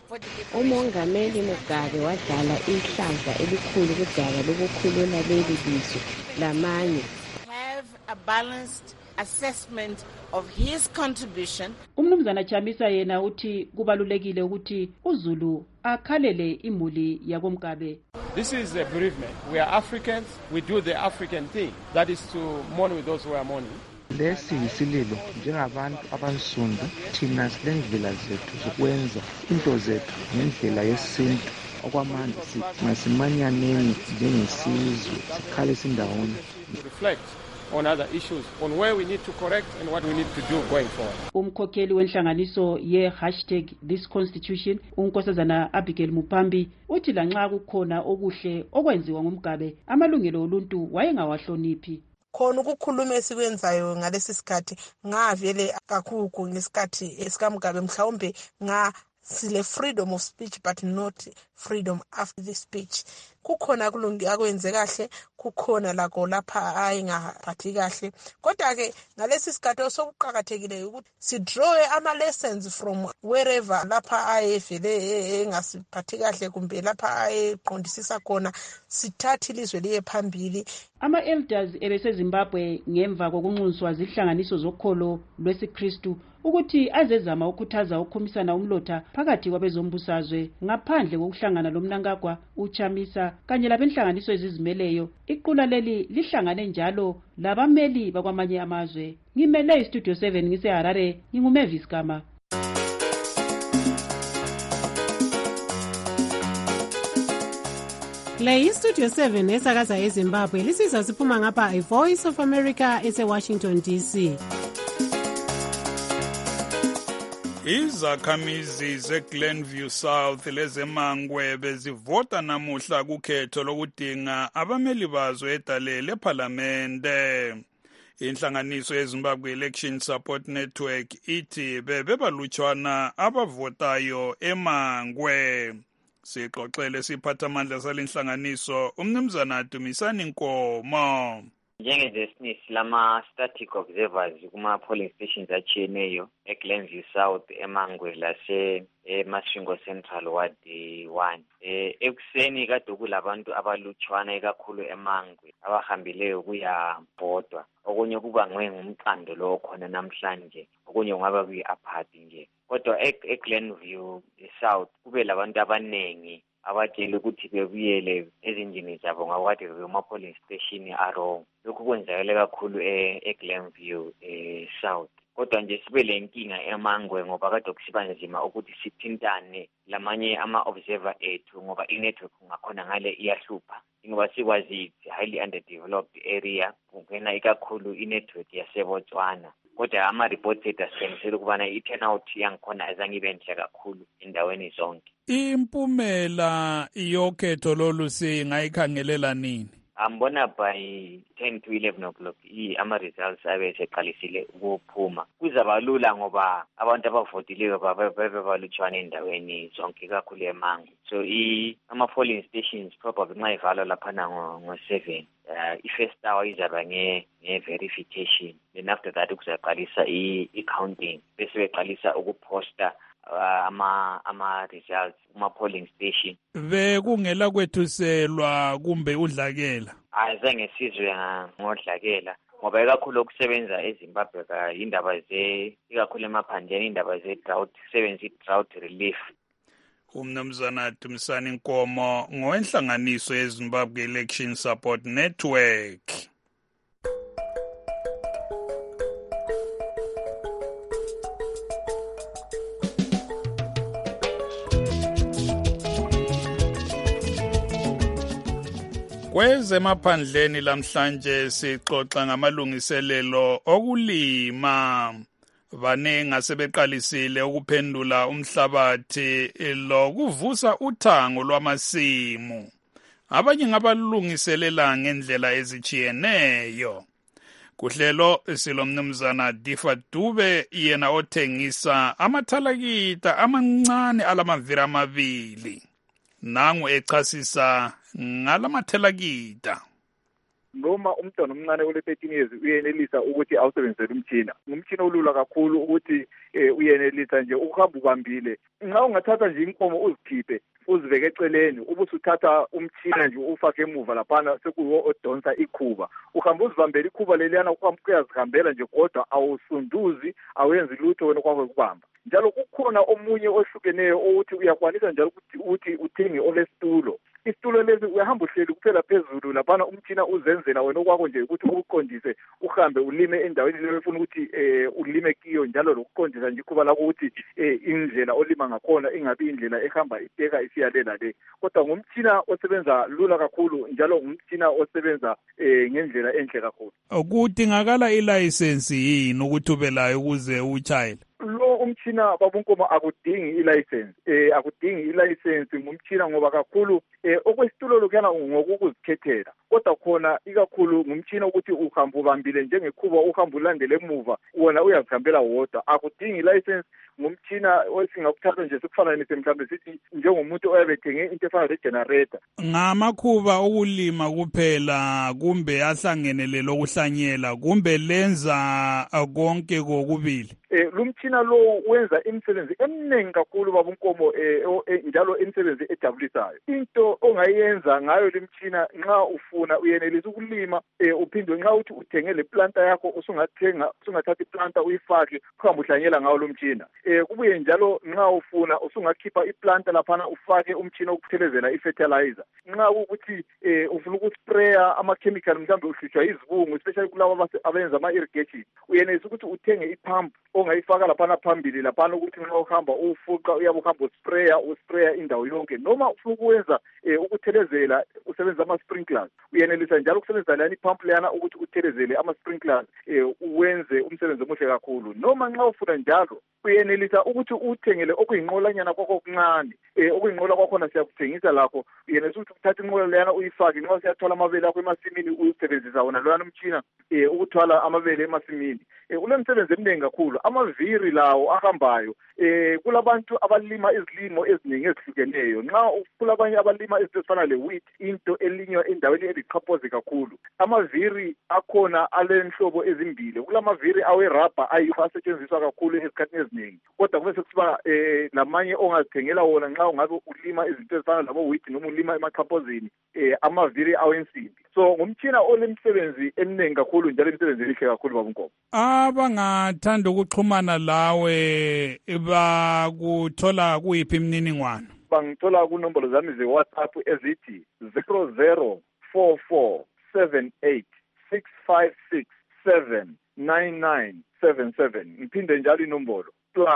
Umongameli Mugabe wadlala ihlaza elikhulu kudaba lokukhulula leli lizwe lamanye. Have a balanced assessment of his contribution. Umnumzana Chamisa yena uthi kubalulekile ukuthi uzulu akhalele imuli yakoMgabe. This is a bereavement. We are Africans. We do the African thing. That is to mourn with those who are mourning. Lesi yisililo njengabantu abansundu, thina silendlela zethu zokwenza into zethu ngendlela yesintu. Okwamanje masimanyaneni njengesizwe sikhale sindawonye. Reflect on other issues, on where we need to correct and what we need to do going forward. Umkhokheli wenhlanganiso #ThisConstitution unkosazana Abigail Mupambi uthi lanxa kukhona okuhle okwenziwa ngumgabe, amalungelo oluntu wayengawahloniphi. Khona ukukhuluma esikwenzayo ngalesi sikhathi ngavele kakhulu ngesikhathi esikaMgabe, mhlawumbe sile freedom of speech but not freedom after the speech. Kukhona akwenze kahle, kukhona lakho lapha ayengaphathi kahle, kodwa ke ngalesi sikhathi osokuqhakathekile ukuthi sidraw ama lessons from wherever lapha ayevele engasiphathi kahle kumbe lapha ayeqondisisa khona, sithathe ilizwe liye phambili. Ama-elders ebeseZimbabwe ngemva kokunxuswa zihlanganiso zokholo lwesiKristu ukuthi azezama ukukhuthaza ukukhumisana umlotha phakathi kwabezombusazwe ngaphandle kokuhlangana loMnangagwa, uChamisa kanye labenhlanganiso ezizimeleyo. Iqula leli lihlangane njalo labameli bakwamanye amazwe. Ngimele iStudio 7 ngiseHarare, nginguMavis Kama. Le iStudio 7 esakaza eZimbabwe lisiza siphuma ngapha iVoice of America eseWashington DC. Izakhamizi zeGlenview South lezemangwe bezivota namuhla kukhetho lokudinga abameli bazo edale lephalamende. Inhlanganiso yeZimbabwe Election Support Network ithi bebalutshwana abavotayo emangwe. Sixoxele siphathamandla salenhlanganiso umnumzana Dumisani Nkomo. Njengezesinisi lama-static observers kuma-polling stations achiyeneyo eGlenview South, emangwe eMasvingo Central Ward 1. Ekuseni kade kulabantu abalutshwana ekakhulu emangwe abahambileyo kuyabhodwa. Okunye kubangwe ngumqando lo khona namhlanje, okunye kungaba kuyi-aphathi nje. Kodwa eGlenview South kube labantu abanengi abatshela ukuthi bebuyele ezindlini zabo ngakade bema-polling station arong. Lokhu kwenzakele kakhulu eGlenview South. Kodwa nje sibe le nkinga emangwe ngoba kade kusiba nzima ukuthi sithintane lamanye ama-observer ethu ngoba i-network ngakhona ngale iyahlupha. Ngoba sikwazi it's highly underdeveloped area, kungena ikakhulu i-network yaseBotswana. Kodwa ama-reports ethu asiqinisele ukubana i-turnout yangikhona azange ibe nhle kakhulu endaweni zonke. Impumela yokhetho lolu singayikhangelela nini? ambona by 10 to 11 o'clock ama-results abe seqalisile ukuphuma. Kuzaba lula ngoba abantu abavotileyo babalutshwane endaweni zonke kakhulu eMango. So ama-polling stations probably nxa ivalwa laphana ngo-7 i-first hour izaba nge-verification, then after that kuzaqalisa i-counting bese beqalisa ukuphosta ama-results kuma-polling station. Bekungela kwethuselwa kumbe udlakela? Azange sizwe ngodlakela ngoba ikakhulu okusebenza eZimbabwe indaba ikakhulu emaphandleni indaba ze-drought, kusebenza i-drought relief. Umnumzana Dumisani Nkomo ngowenhlanganiso yeZimbabwe Election Support Network. Kwezemaphandleni lamhlanje sixoxa ngamalungiselelo okulima. Banengi asebeqalisile ukuphendula umhlabathi lokuvusa uthango lwamasimu. Abanye ngabalungiselela ngendlela ezijiyeneyo. Kuhlelo silomnumzana Difa Dube yena othengisa amathalakita amancane alamaviri amabili. Nangu echasisa ngalamathalakita. Noma umntwana omncane ole-13 years uyenelisa ukuthi awusebenzele umtshina. Umtshina olula kakhulu ukuthi uyenelisa nje ukuhamba ubambile. Nxa ungathatha nje inkomo uzikhiphe uzibeke eceleni ubusuthatha umtshina nje ufake emuva laphana sekuwo odonsa ikhuba. Uhamba uzibambela ikhuba leliyana uyazihambela nje kodwa awusunduzi awenzi lutho wena kwakho kubamba. Njalo kukhona omunye ohlukeneyo ukuthi uyakwanisa njalo ukuthi uthenge olesitulo. Isitulo lesi uyahamba uhleli kuphela phezulu laphana umtshina uzenzela wena okwakho nje ukuthi ukuqondise uhambe ulime endaweni leyo ufuna ukuthi ulime kiyo, njalo lokuqondisa nje kuba lakho ukuthi indlela olima ngakhona ingabi indlela ehamba iteka isiyalela le, kodwa ngumtshina osebenza lula kakhulu njalo ngumtshina osebenza ngendlela enhle kakhulu. Kudingakala ilayisensi yini ukuthi ube layo ukuze utshayele? Lo umtshina babunkoma akudingi ilicense, akudingi ilicense ngumtshina ngoba kakhulu okwesitulo lokuyana ngokuzikhethela, kodwa khona ikakhulu ngumtshina ukuthi uhamba ubambile njengekhuba uhamba ulandele emuva wona uyazihambela wodwa, akudingi ilicense. Ngumtshina osingakuthatha nje sikufananise mhlawumbe sithi njengomuntu oyabethenge into efana le-generator. Ngamakhuba okulima kuphela kumbe ahlangenele lokuhlanyela kumbe lenza konke kokubili? Lumtshina lo wenza imisebenzi eminingi kakhulu babunkomo, njalo imisebenzi ejabulisayo. Into ongayenza ngayo limtshina nxa ufuna uyenelisa ukulima, uphinde nxa uthi uthenge le planta yakho usungathatha iplanta uyifake uhambe uhlanyela ngawo lumtshina. Kubuye njalo nxa ufuna usungakhipha iplanta laphana ufake umtshina wokuthelezela i-fertilizer. Nxa ukuthi ufuna ukuspraya ama-chemical mhlawumbe uhlutshwa izibungu, especially kulabo abenza ama-irrigation, uyenelisa ukuthi uthenge ipump ongayifaka laphana phambili laphana ukuthi nxa uhamba ufuqa uyabe uhamba uspraya indawo yonke. Noma ufuna ukwenza ukuthelezela usebenzisa ama-sprinklers, uyenelisa njalo ukusebenzisa lani ipump leyana ukuthi uthelezele ama-sprinklers uwenze umsebenzi omuhle kakhulu. Noma nxa ufuna njalo uyenelisa ukuthi uthengele okuyinqolanyana kwakho okuncane, okuyinqola kwakhona siyakuthengisa lakho. Uyenelisa ukuthi uthathe inqola leyana uyifake nxa usiyathola amabele akho emasimini usebenzisa wona loyana umtshina ukuthwala amabele emasimini. Kulemsebenzi eminingi kakhulu. Amaviri lawo ahambayo, kulabantu abalima izilimo eziningi ezihlukeneyo. Nxa kulabanye abalima izinto ezifana le-wheat, into elinywa endaweni eliqhaphozi kakhulu, amaviri akhona alenhlobo ezimbili. Kulamaviri awerabha ayiwo asetshenziswa kakhulu ezikhathini eziningi, kodwa kube sekusiba lamanye ongazithengela wona nxa ungabe ulima izinto ezifana labo-wheat noma ulima emaqhaphozini, amaviri awensimbi. So ngumtshina olemsebenzi eminingi kakhulu njalo imisebenzi emihle kakhulu babunkomo. Abangathanda ukuxhumana lawe bakuthola kuyiphi imininingwane? Bangithola kunombolo zami ze-WhatsApp ezithi 00447865679977. Ngiphinde njalo inombolo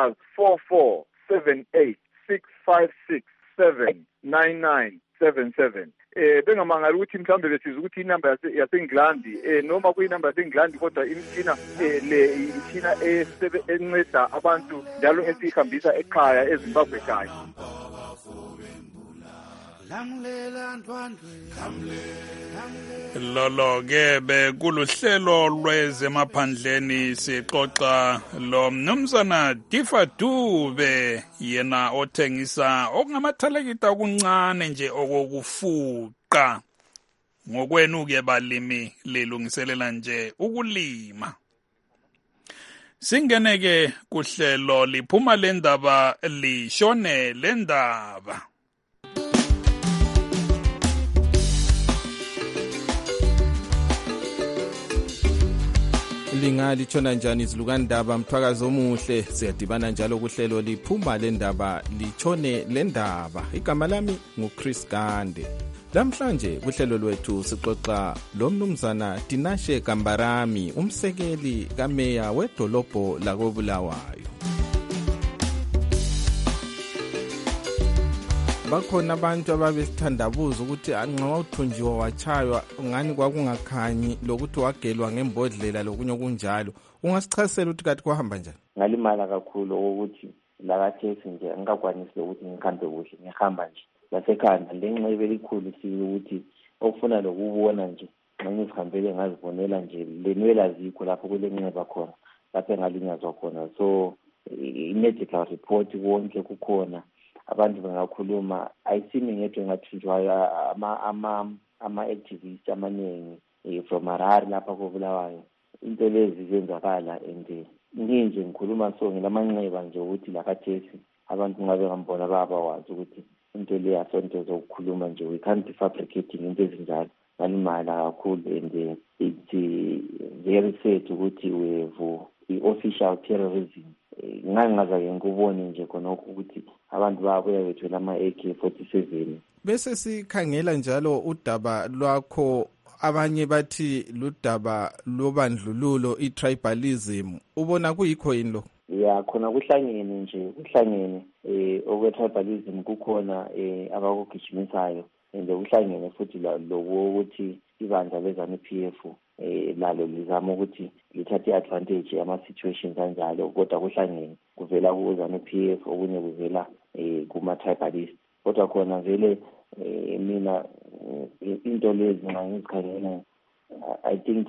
+4478656799977. Bengamangali ukuthi mhlawumbe besiza ukuthi inamba yaseNgilandi noma kuyinamba yaseNgilandi, kodwa imitshina le imitshina enceda abantu njalo esihambisa ekhaya eZimbabwe kanye. lolo-ke bekuluhlelo lwezemaphandleni sixoxa lo mnumzana Difa Dube yena othengisa okungamathalekita okuncane nje okokufuqa. Ngokwenu-ke balimi lilungiselela nje ukulima. Singene-ke kuhlelo liphuma lendaba lishone lendaba. Litshona njani izilukandaba mthwakazi omuhle siyadibana njalo kuhlelo liphuma lendaba litshone lendaba. Igama lami nguChris Gande. Namhlanje kuhlelo lwethu sixoxa lo mnumzana Tinashe Kambarami, umsekeli kameya wedolobho lakoBulawayo. Bakhona abantu ababesithandabuza ukuthi nxa wawuthunjiwa wachaywa ngani kwakungakhanyi lokuthi wagelwa ngembodlela lokunye okunjalo. Ungasichasela ukuthi kathi kwahamba njani? Ngalimala kakhulu ukuthi lakathesi nje angikakwanisi ukuthi ngikhambe kuhle ngihamba nje. Lasekhanda lenxeba elikhulu ukuthi okufuna lokubona nje nxa ngizihambele ngazibonela nje lenwele azikho lapho kulenxeba khona lapho engalinyazwa khona. So i-medical report konke kukhona. Abantu bengakhuluma ayisimi ngedwa engathunjwayo ama-activists amaningi from Harare lapha koBulawayo. Into lezi zenzakala and nginje ngikhuluma so ngilamanxeba nje ukuthi lakathesi abantu ngabe ngambona babawazi ukuthi into le asonto zokukhuluma nje we can't be fabricating into ezinjalo. Ngalimala kakhulu and it's very sad ukuthi we have i-official terrorism. Ngangaza-ke ngikubone nje khonokho ukuthi abantu babuya bethwele ama-AK-47. Bese sikhangela njalo udaba lwakho, abanye bathi ludaba lobandlululo, i-tribalism. Ubona kuyikho yini lo? Ya khona kuhlangene nje, kuhlangene okwe-tribalism kukhona abakugijimisayo and kuhlangene futhi lokuthi ibandla lezanu-PF lalo lizama ukuthi lithathe i-advantage yama-situations anjalo, kodwa kuhlangene kuvela kuzanu-PF okunye kuvela kuma-tribalist. Kodwa khona vele mina into lezi ngangizikhangela, I think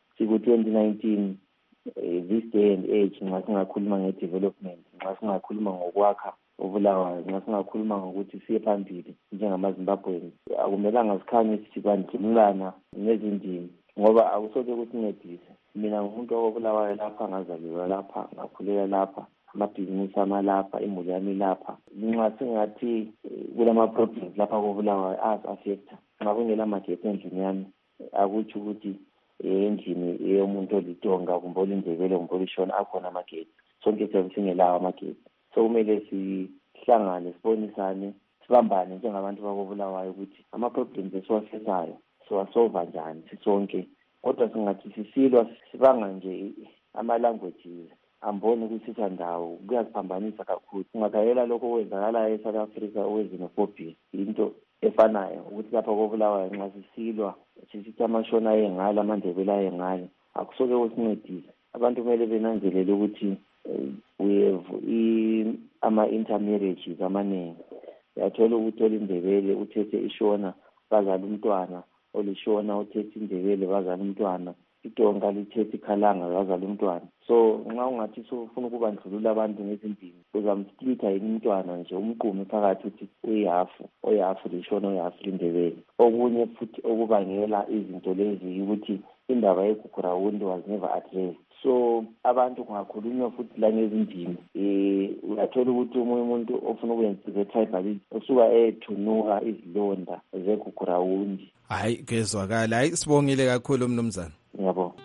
siku-2019 this day and age nxa singakhuluma nge-development, nxa singakhuluma ngokwakha uBulawayo, nxa singakhuluma ngokuthi siye phambili njengamaZimbabweni, akumelanga sikhanye sibandlululana ngezindimi ngoba akusoke kusincedise. Mina ngumuntu oBulawayo lapha, ngazalelwa lapha, ngakhulela lapha, amabhizinisi amalapha, imuli yami lapha. Nxa singathi kulama-problems lapha koBulawayo as-affecta, nxa kungela magetsi endlini yami, akutsho ukuthi endlini yomuntu olitonga kumbe olindebele kumbe olishona akhona amagetsi. Sonke siyabe singelawo amagetsi. So kumele sihlangane, sibonisane, sibambane njengabantu bakoBulawayo ukuthi ama-problems esiwafesayo siwasolva njani sisonke. Kodwa singathi sisilwa sibanga nje ama-languages amboni ukuthi sithandawo, kuyasiphambanisa kakhulu. Ungakayela lokho okwenzakalayo eSouth Africa okwezinophobia, into efanayo ukuthi lapha koBulawayo nxa sisilwa sisithi amashona ayengala, amandebele ayengala, akusoke kusincedise. Abantu kumele benanzelele ukuthi we have ama-intermarriages amaningi. Uyathola ukuthi olindebele uthethe ishona bazala umntwana, olishona uthethe indebele bazala umntwana, itonga lithethe ikhalanga bazala umntwana. So nxa ungathi ufuna ukubandlulula abantu ngezindimi, uzamsplitha yini umntwana nje umqume phakathi ukuthi oyihafu lishona oyihafu lindebele. Okunye futhi okubangela izinto lezi ukuthi indaba yeGugurawundi was never addressed. So abantu kungakhulunywa futhi la ngezindimi, uyathola ukuthi umunye umuntu ofuna ukwenza tribalism usuka ethunuka izilonda zeGugurawundi. Hayi kezwakala. Hayi sibongile kakhulu mnumzana. Yebo.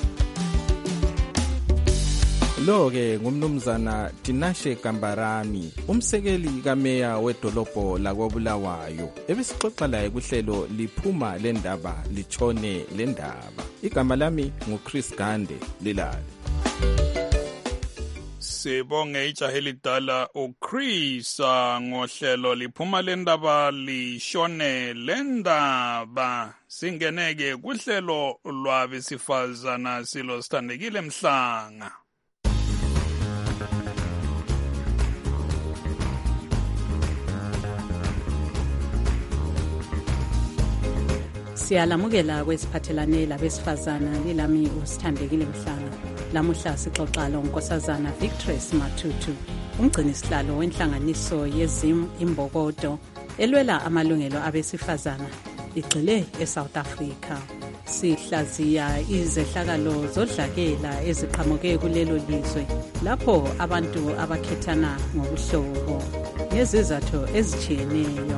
Lo-ke ngumnumzana Tinashe Kambarami, umsekeli kameya wedolobho lakoBulawayo. Ebesixoxa laye kuhlelo liphuma lendaba litshone lendaba. Igama lami nguChris Gande Lilali. Sibonge ijahe elidala uChris ngohlelo liphuma lendaba lishone lendaba. Singeneke kuhlelo lwabesifazana silo sithandekile Mhlanga. Siyalamukela kwesiphathelane labesifazana lilami usithandekile Mhlanga. Lamuhla sixoxa lonkosazana Victress Matutu, umgcini sihlalo wenhlanganiso yeZim Imbokodo elwela amalungelo abesifazana igxile eSouth Africa. Sihlaziya izehlakalo zodlakela eziqhamuke kulelo lizwe lapho abantu abakhethana ngobuhlobo nezizathu ezitshiyeneyo.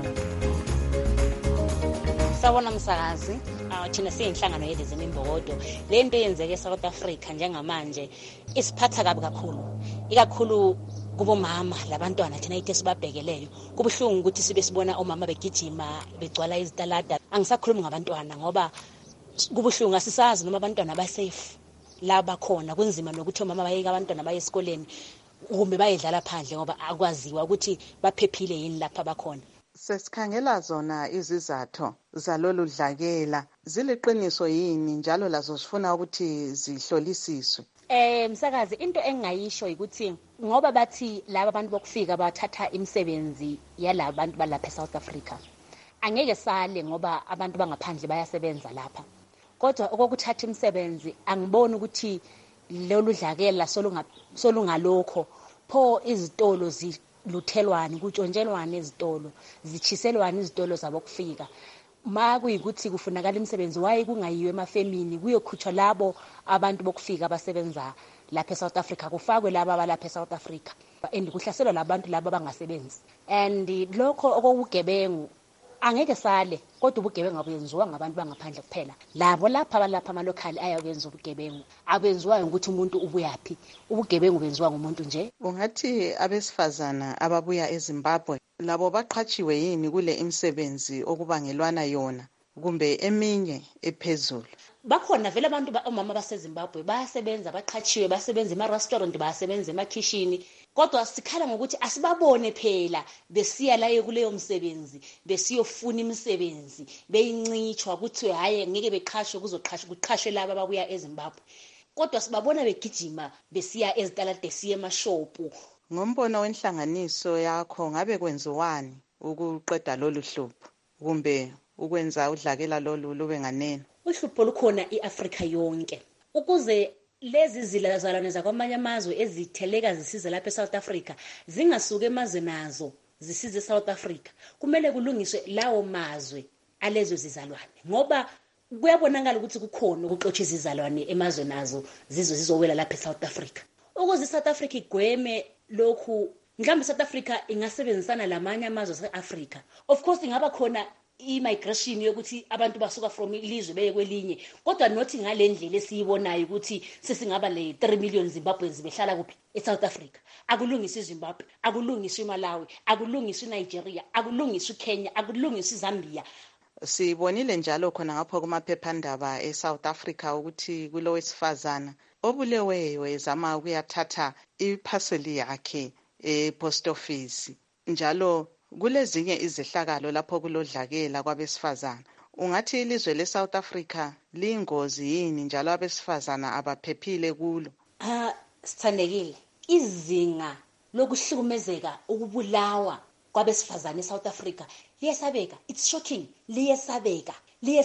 Sawona msakazi, thina siyinhlangano yeZim Imbokodo. Le nto yenzeke eSouth Africa njengamanje isiphatha kabi kakhulu, ikakhulu kubomama labantwana thina ithe sibabhekeleyo. Kubuhlungu ukuthi sibe sibona omama begijima begcwala izitalada. Angisakhulumi ngabantwana ngoba kubuhlungu, asisazi noma abantwana basafe laba khona. Kunzima nokuthi omama bayeke abantwana baye esikoleni kumbe bayedlala phandle ngoba akwaziwa ukuthi baphephile yini lapha bakhona. Sesikhangela zona izizathu zalolu dlakela ziliqiniso yini njalo lazo sifuna ukuthi zihlolisiswe. Msakazi, into engingayisho ukuthi ngoba bathi laba abantu bokufika bathatha imisebenzi yalabo bantu balapha eSouth Africa, angeke sale ngoba abantu bangaphandle bayasebenza lapha. Kodwa okukuthatha imisebenzi angiboni ukuthi lolu dlakela solungalokho. Pho izitolo luthelwani, kutshontshelwane izitolo, zichiselwane izitolo zabo kufika. Ma kuyikuthi kufunakala imisebenzi waye kungayiwe emafemini kuyokhutshwa labo abantu bokufika abasebenza lapha eSouth Africa, kufakwe laba abalapha eSouth Africa and kuhlaselwa labantu laba abangasebenzi. And lokho okugebengu angeke sale, kodwa ubugebengu abuyenziwa ngabantu bangaphandle kuphela. Labo lapha abalapha amalokali ayakwenza ubugebengu, akwenziwa ukuthi umuntu ubuyaphi. Ubugebengu benziwa ngumuntu nje. Ungathi abesifazana ababuya eZimbabwe labo baqhatshiwe yini kule imisebenzi okubangelwana yona kumbe eminye ephezulu? Bakhona vele abantu omama baseZimbabwe bayasebenza, baqhatshiwe, basebenza ema-restaurant, bayasebenza ema-kitchen. Kodwa sikhala ngokuthi asibabone phela besiya la kuleyo msebenzi, besiyofuna imisebenzi, beyincitshwa ukuthi hayi ngeke beqhashwe kuqhashwe laba ababuya eZimbabwe. Kodwa sibabona begijima besiya ezitalade, besiya emashopu. Ngombono wenhlanganiso yakho ngabe kwenziwani ukuqeda lolu hlupho kumbe ukwenza udlakela lolu lube nganeno? Uhlupho lukhona iAfrika yonke. Ukuze lezi zilazalwane zakwamanye amazwe ezitheleka zisize lapha eSouth Africa zingasuke emazwe nazo zisize eSouth Africa, kumele kulungiswe lawo mazwe alezo zizalwane, ngoba kuyabonakala ukuthi kukhona ukuxotsha izizalwane emazwe nazo zizowela lapha eSouth Africa. Ukuze iSouth Africa igweme lokhu, mhlawumbe iSouth Africa ingasebenzisana lamanye amazwe aseAfrica. Of course ingaba khona i-migration yokuthi abantu basuka from ilizwe beye kwelinye, kodwa nothi ngale ndlela esiyibonayo ukuthi sesingaba le 3 million Zimbabweans behlala kuphi eSouth Africa. Akulungiswe iZimbabwe, akulungiswe iMalawi, akulungiswe iNigeria, akulungiswe iKenya, akulungiswe iZambia. Sibonile njalo khona ngapho kumaphephandaba eSouth Africa ukuthi kulowesifazana obuleweyo ezama ukuyathatha iphaseli yakhe epost office. Njalo kulezinye izehlakalo lapho kulodlakela kwabesifazana. Ungathi ilizwe leSouth Africa liyingozi yini njalo abesifazana abaphephile kulo? Sithandekile, izinga lokuhlukumezeka, ukubulawa kwabesifazana eSouth Africa liyesabeka. It's shocking, liyesabeka.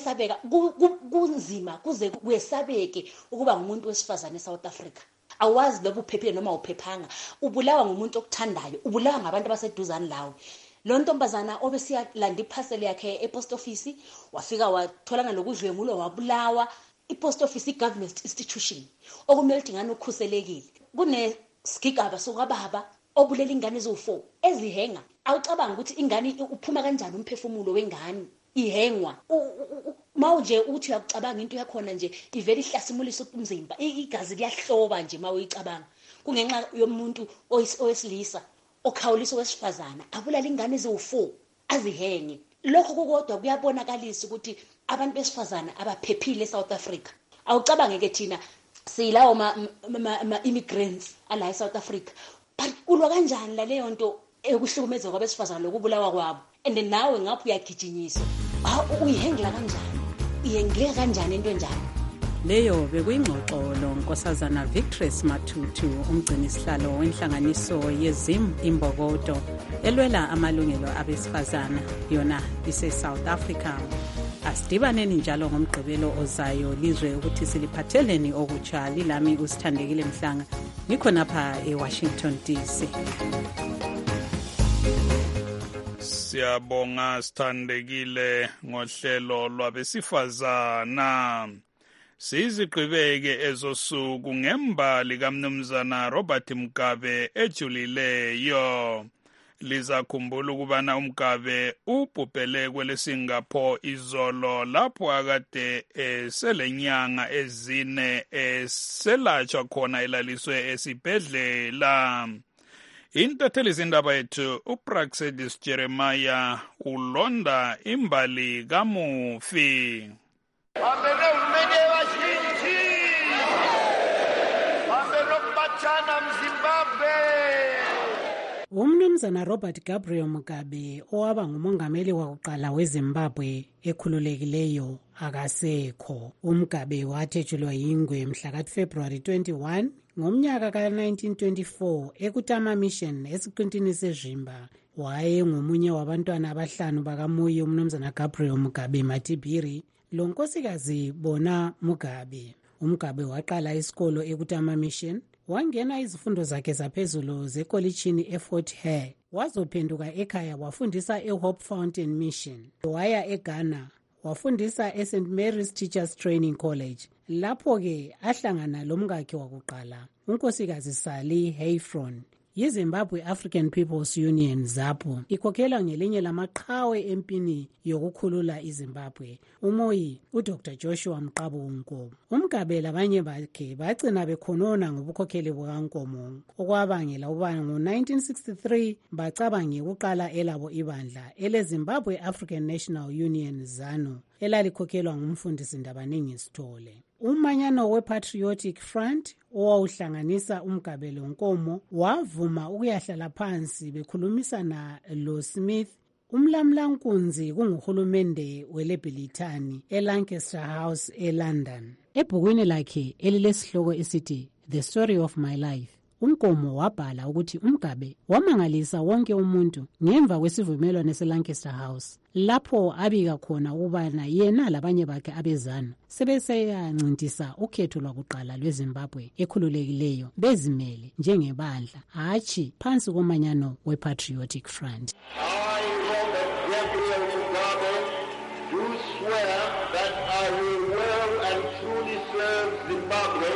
Kunzima kuze kuyesabeke ukuba ngumuntu wesifazana eSouth Africa. Awazi lobu uphephile noma uphephanga. Ubulawa ngumuntu okuthandayo, ubulawa ngabantu abaseduzane lawe. Lo ntombazana obesiya landa iphaseli yakhe epost office, wafika wathola ngalokudlwengulo, wabulawa. Ipost office i-government institution okumele ukuthi ngani ukhuselekile. Kunesigigaba sokababa obulela ingane eziwu4 ezihenga. Awucabanga ukuthi ingane uphuma kanjani umphefumulo wengane ihengwa. Mawuje uthi uyakucabanga into yakhona nje ivele ihlasimulisa umzimba, igazi liyahloba nje mawuyicabanga. Kungenxa yomuntu owesilisa okhawulisa wesifazana abulala ingane eziwu4 azihenge. Lokho kodwa kuyabonakalisa ukuthi abantu besifazana abaphephile eSouth Africa. Awucabange ke thina silawo ma immigrants ala eSouth Africa, but kulwa kanjani la leyo nto ekuhlukumeza kwabesifazana lokubulawa kwabo? And nawe ngapho uyagijinyiswa, uyihengela kanjani? Iyengileka kanjani into enjalo? Leyo bekuyingxoxo lonkosazana Victress Matutu, umgcini sihlalo wenhlanganiso yeZim Imbokodo elwela amalungelo abesifazana, yona ise South Africa. asidibaneni njalo ngomgqibelo ozayo lizwe ukuthi siliphatheleni okutsha. Lilami uSithandekile Mhlanga, ngikhonapha eWashington DC. Siyabonga Sithandekile ngohlelo lwabesifazana. Sizigqibeke ezosuku ngembali kaMnumzana Robert Mugabe ejulileyo. Lizakhumbula ukubana uMugabe ubhubhele kwele Singapore izolo lapho akade selenyanga ezine selatshwa khona elaliswe esibhedlela. Intatheli zindaba yethu uPraxedis Jeremiah ulonda imbali kamufi. Umnumzana Robert Gabriel Mugabe owaba ngumongameli wakuqala weZimbabwe ekhululekileyo akasekho. UMugabe wathejulwa yingwe mhla kaFebruary 21 ngomnyaka ka-1924 eKutama Mission esiqintini seZimba. Wayengomunye wabantwana abahlanu bakamuyi umnumzana Gabriel Mugabe Matibiri lonkosikazi Bona Mugabe. UMugabe waqala isikolo eKutama Mission, wangena izifundo zakhe zaphezulu zekolitshini eFort Hare, wazophenduka ekhaya wafundisa eHope Fountain Mission. Waya eGhana wafundisa eSt Mary's Teachers Training College, lapho-ke ahlangana lomkakhe wakuqala unkosikazi Sally Hayfron. YiZimbabwe African People's Union ZAPU ikhokhela ngelinye lamaqhawe empini yokukhulula iZimbabwe, umoyi uDr Joshua Mqabunko. uMugabe labanye bakhe bagcina bekhonona ngobukhokheli bukaNkomo, okwabangela ukuba ngo-1963 bacabange ukuqala elabo ibandla eleZimbabwe African National Union ZANU elalikhokhelwa ngumfundisi Ndabaningi Sithole. Umanyano wePatriotic Front owawuhlanganisa uMugabe loNkomo wavuma ukuyahlala phansi bekhulumisana loSmith, umlamlankunzi kunguhulumende weLebhilithani eLancaster House eLondon. Ebhukwini lakhe elilesihloko esithi The Story of My Life, uNkomo wabhala ukuthi uMugabe wamangalisa wonke umuntu ngemva kwesivumelwano seLancaster House, lapho abika khona ukubana yena labanye bakhe abezanu sebeseyancintisa ukhetho lwakuqala lweZimbabwe ekhululekileyo bezimele njengebandla, hatshi phansi komanyano wePatriotic Front. I, Robert Gabriel Mugabe, do swear that I will well and truly serve Zimbabwe,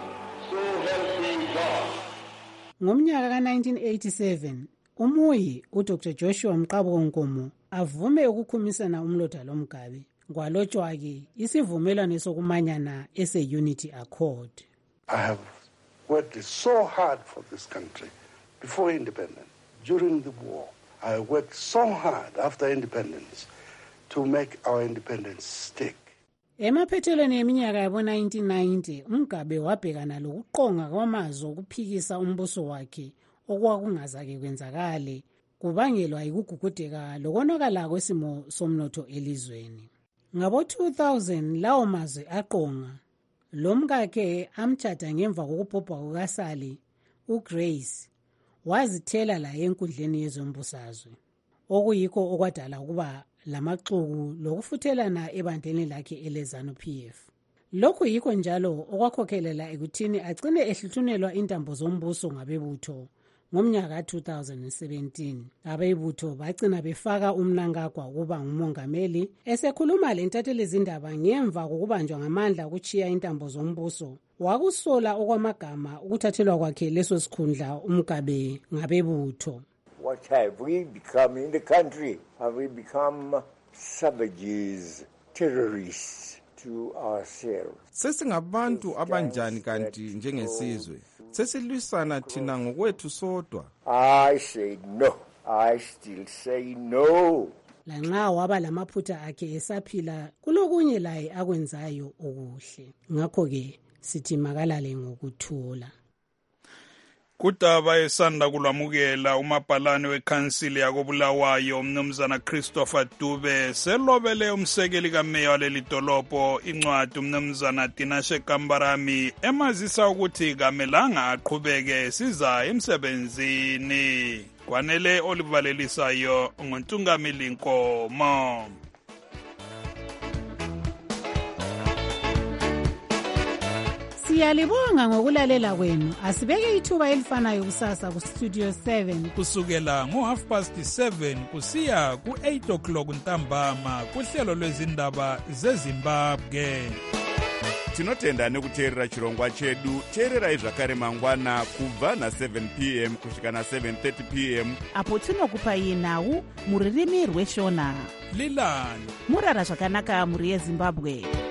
so help me God. Ngomnyaka ka-1987 umuyi uDr Joshua Mqabunko avume ukukhumisana umlotha loMugabe. Kwalotshwa-ke isivumelwano sokumanyana ese-Unity Accord. I have worked so hard for this country before independence, during the war. I worked so hard after independence to make our independence stick. Emaphethelweni eminyaka yabo-1990 uMugabe wabhekana lokuqonga kwamazwi okuphikisa umbuso wakhe okwakungazake kwenzakale, kubangelwa yikugugudeka lokonakala kwesimo somnotho elizweni. Ngabo-2000 lawo mazwi aqonga, lomkakhe amthatha ngemva kokubhubha kukaSally, uGrace wazithela la enkundleni yezombusazwe, okuyikho okwadala ukuba lamaxuku lokufuthelana ebandleni lakhe eleZANU PF. Lokhu yikho njalo okwakhokhelela ekuthini agcine ehluthunelwa intambo zombuso ngabebutho. Ngomnyaka 2017 abebutho bagcina befaka uMnangagwa ukuba ngumongameli. Esekhuluma lentatheli zindaba ngemva kokubanjwa ngamandla ukuchiya intambo zombuso, wakusola okwamagama ukuthathelwa kwakhe leso sikhundla uMugabe ngabebutho. What have we become in the country? Have we become savages, terrorists to ourselves? Sesingabantu abanjani kanti njengesizwe? Sesilwisana thina ngokwethu sodwa. I say no. I still say no. Lanxa waba lamaphutha akhe esaphila, kulokunye laye akwenzayo okuhle. Ngakho-ke sithi makalale ngokuthula. Kudaba esanda kulwamukela umabhalane wekhansili yakobulawayo umnumzana Christopher Dube selobele umsekeli kameya waleli dolobho incwadi umnumzana Tinashe Kambarami emazisa ukuthi kamelanga aqhubeke siza emsebenzini. Kwanele olivalelisayo ngontungamili Nkomo. Siyalibonga ngokulalela kwenu. Asibeke ithuba elifanayo kusasa kustudio 7 kusukela ngo7:30 kusiya ku8 ntambama kuhlelo lwezindaba zeZimbabwe. Tinotenda nekuteerera chirongwa chedu. Teererai zvakare mangwana kubva na7 p.m. kusvika na7:30 p.m. apo tinokupai nhau muririmi rweshona. Lilani murara zvakanaka muri yeZimbabwe.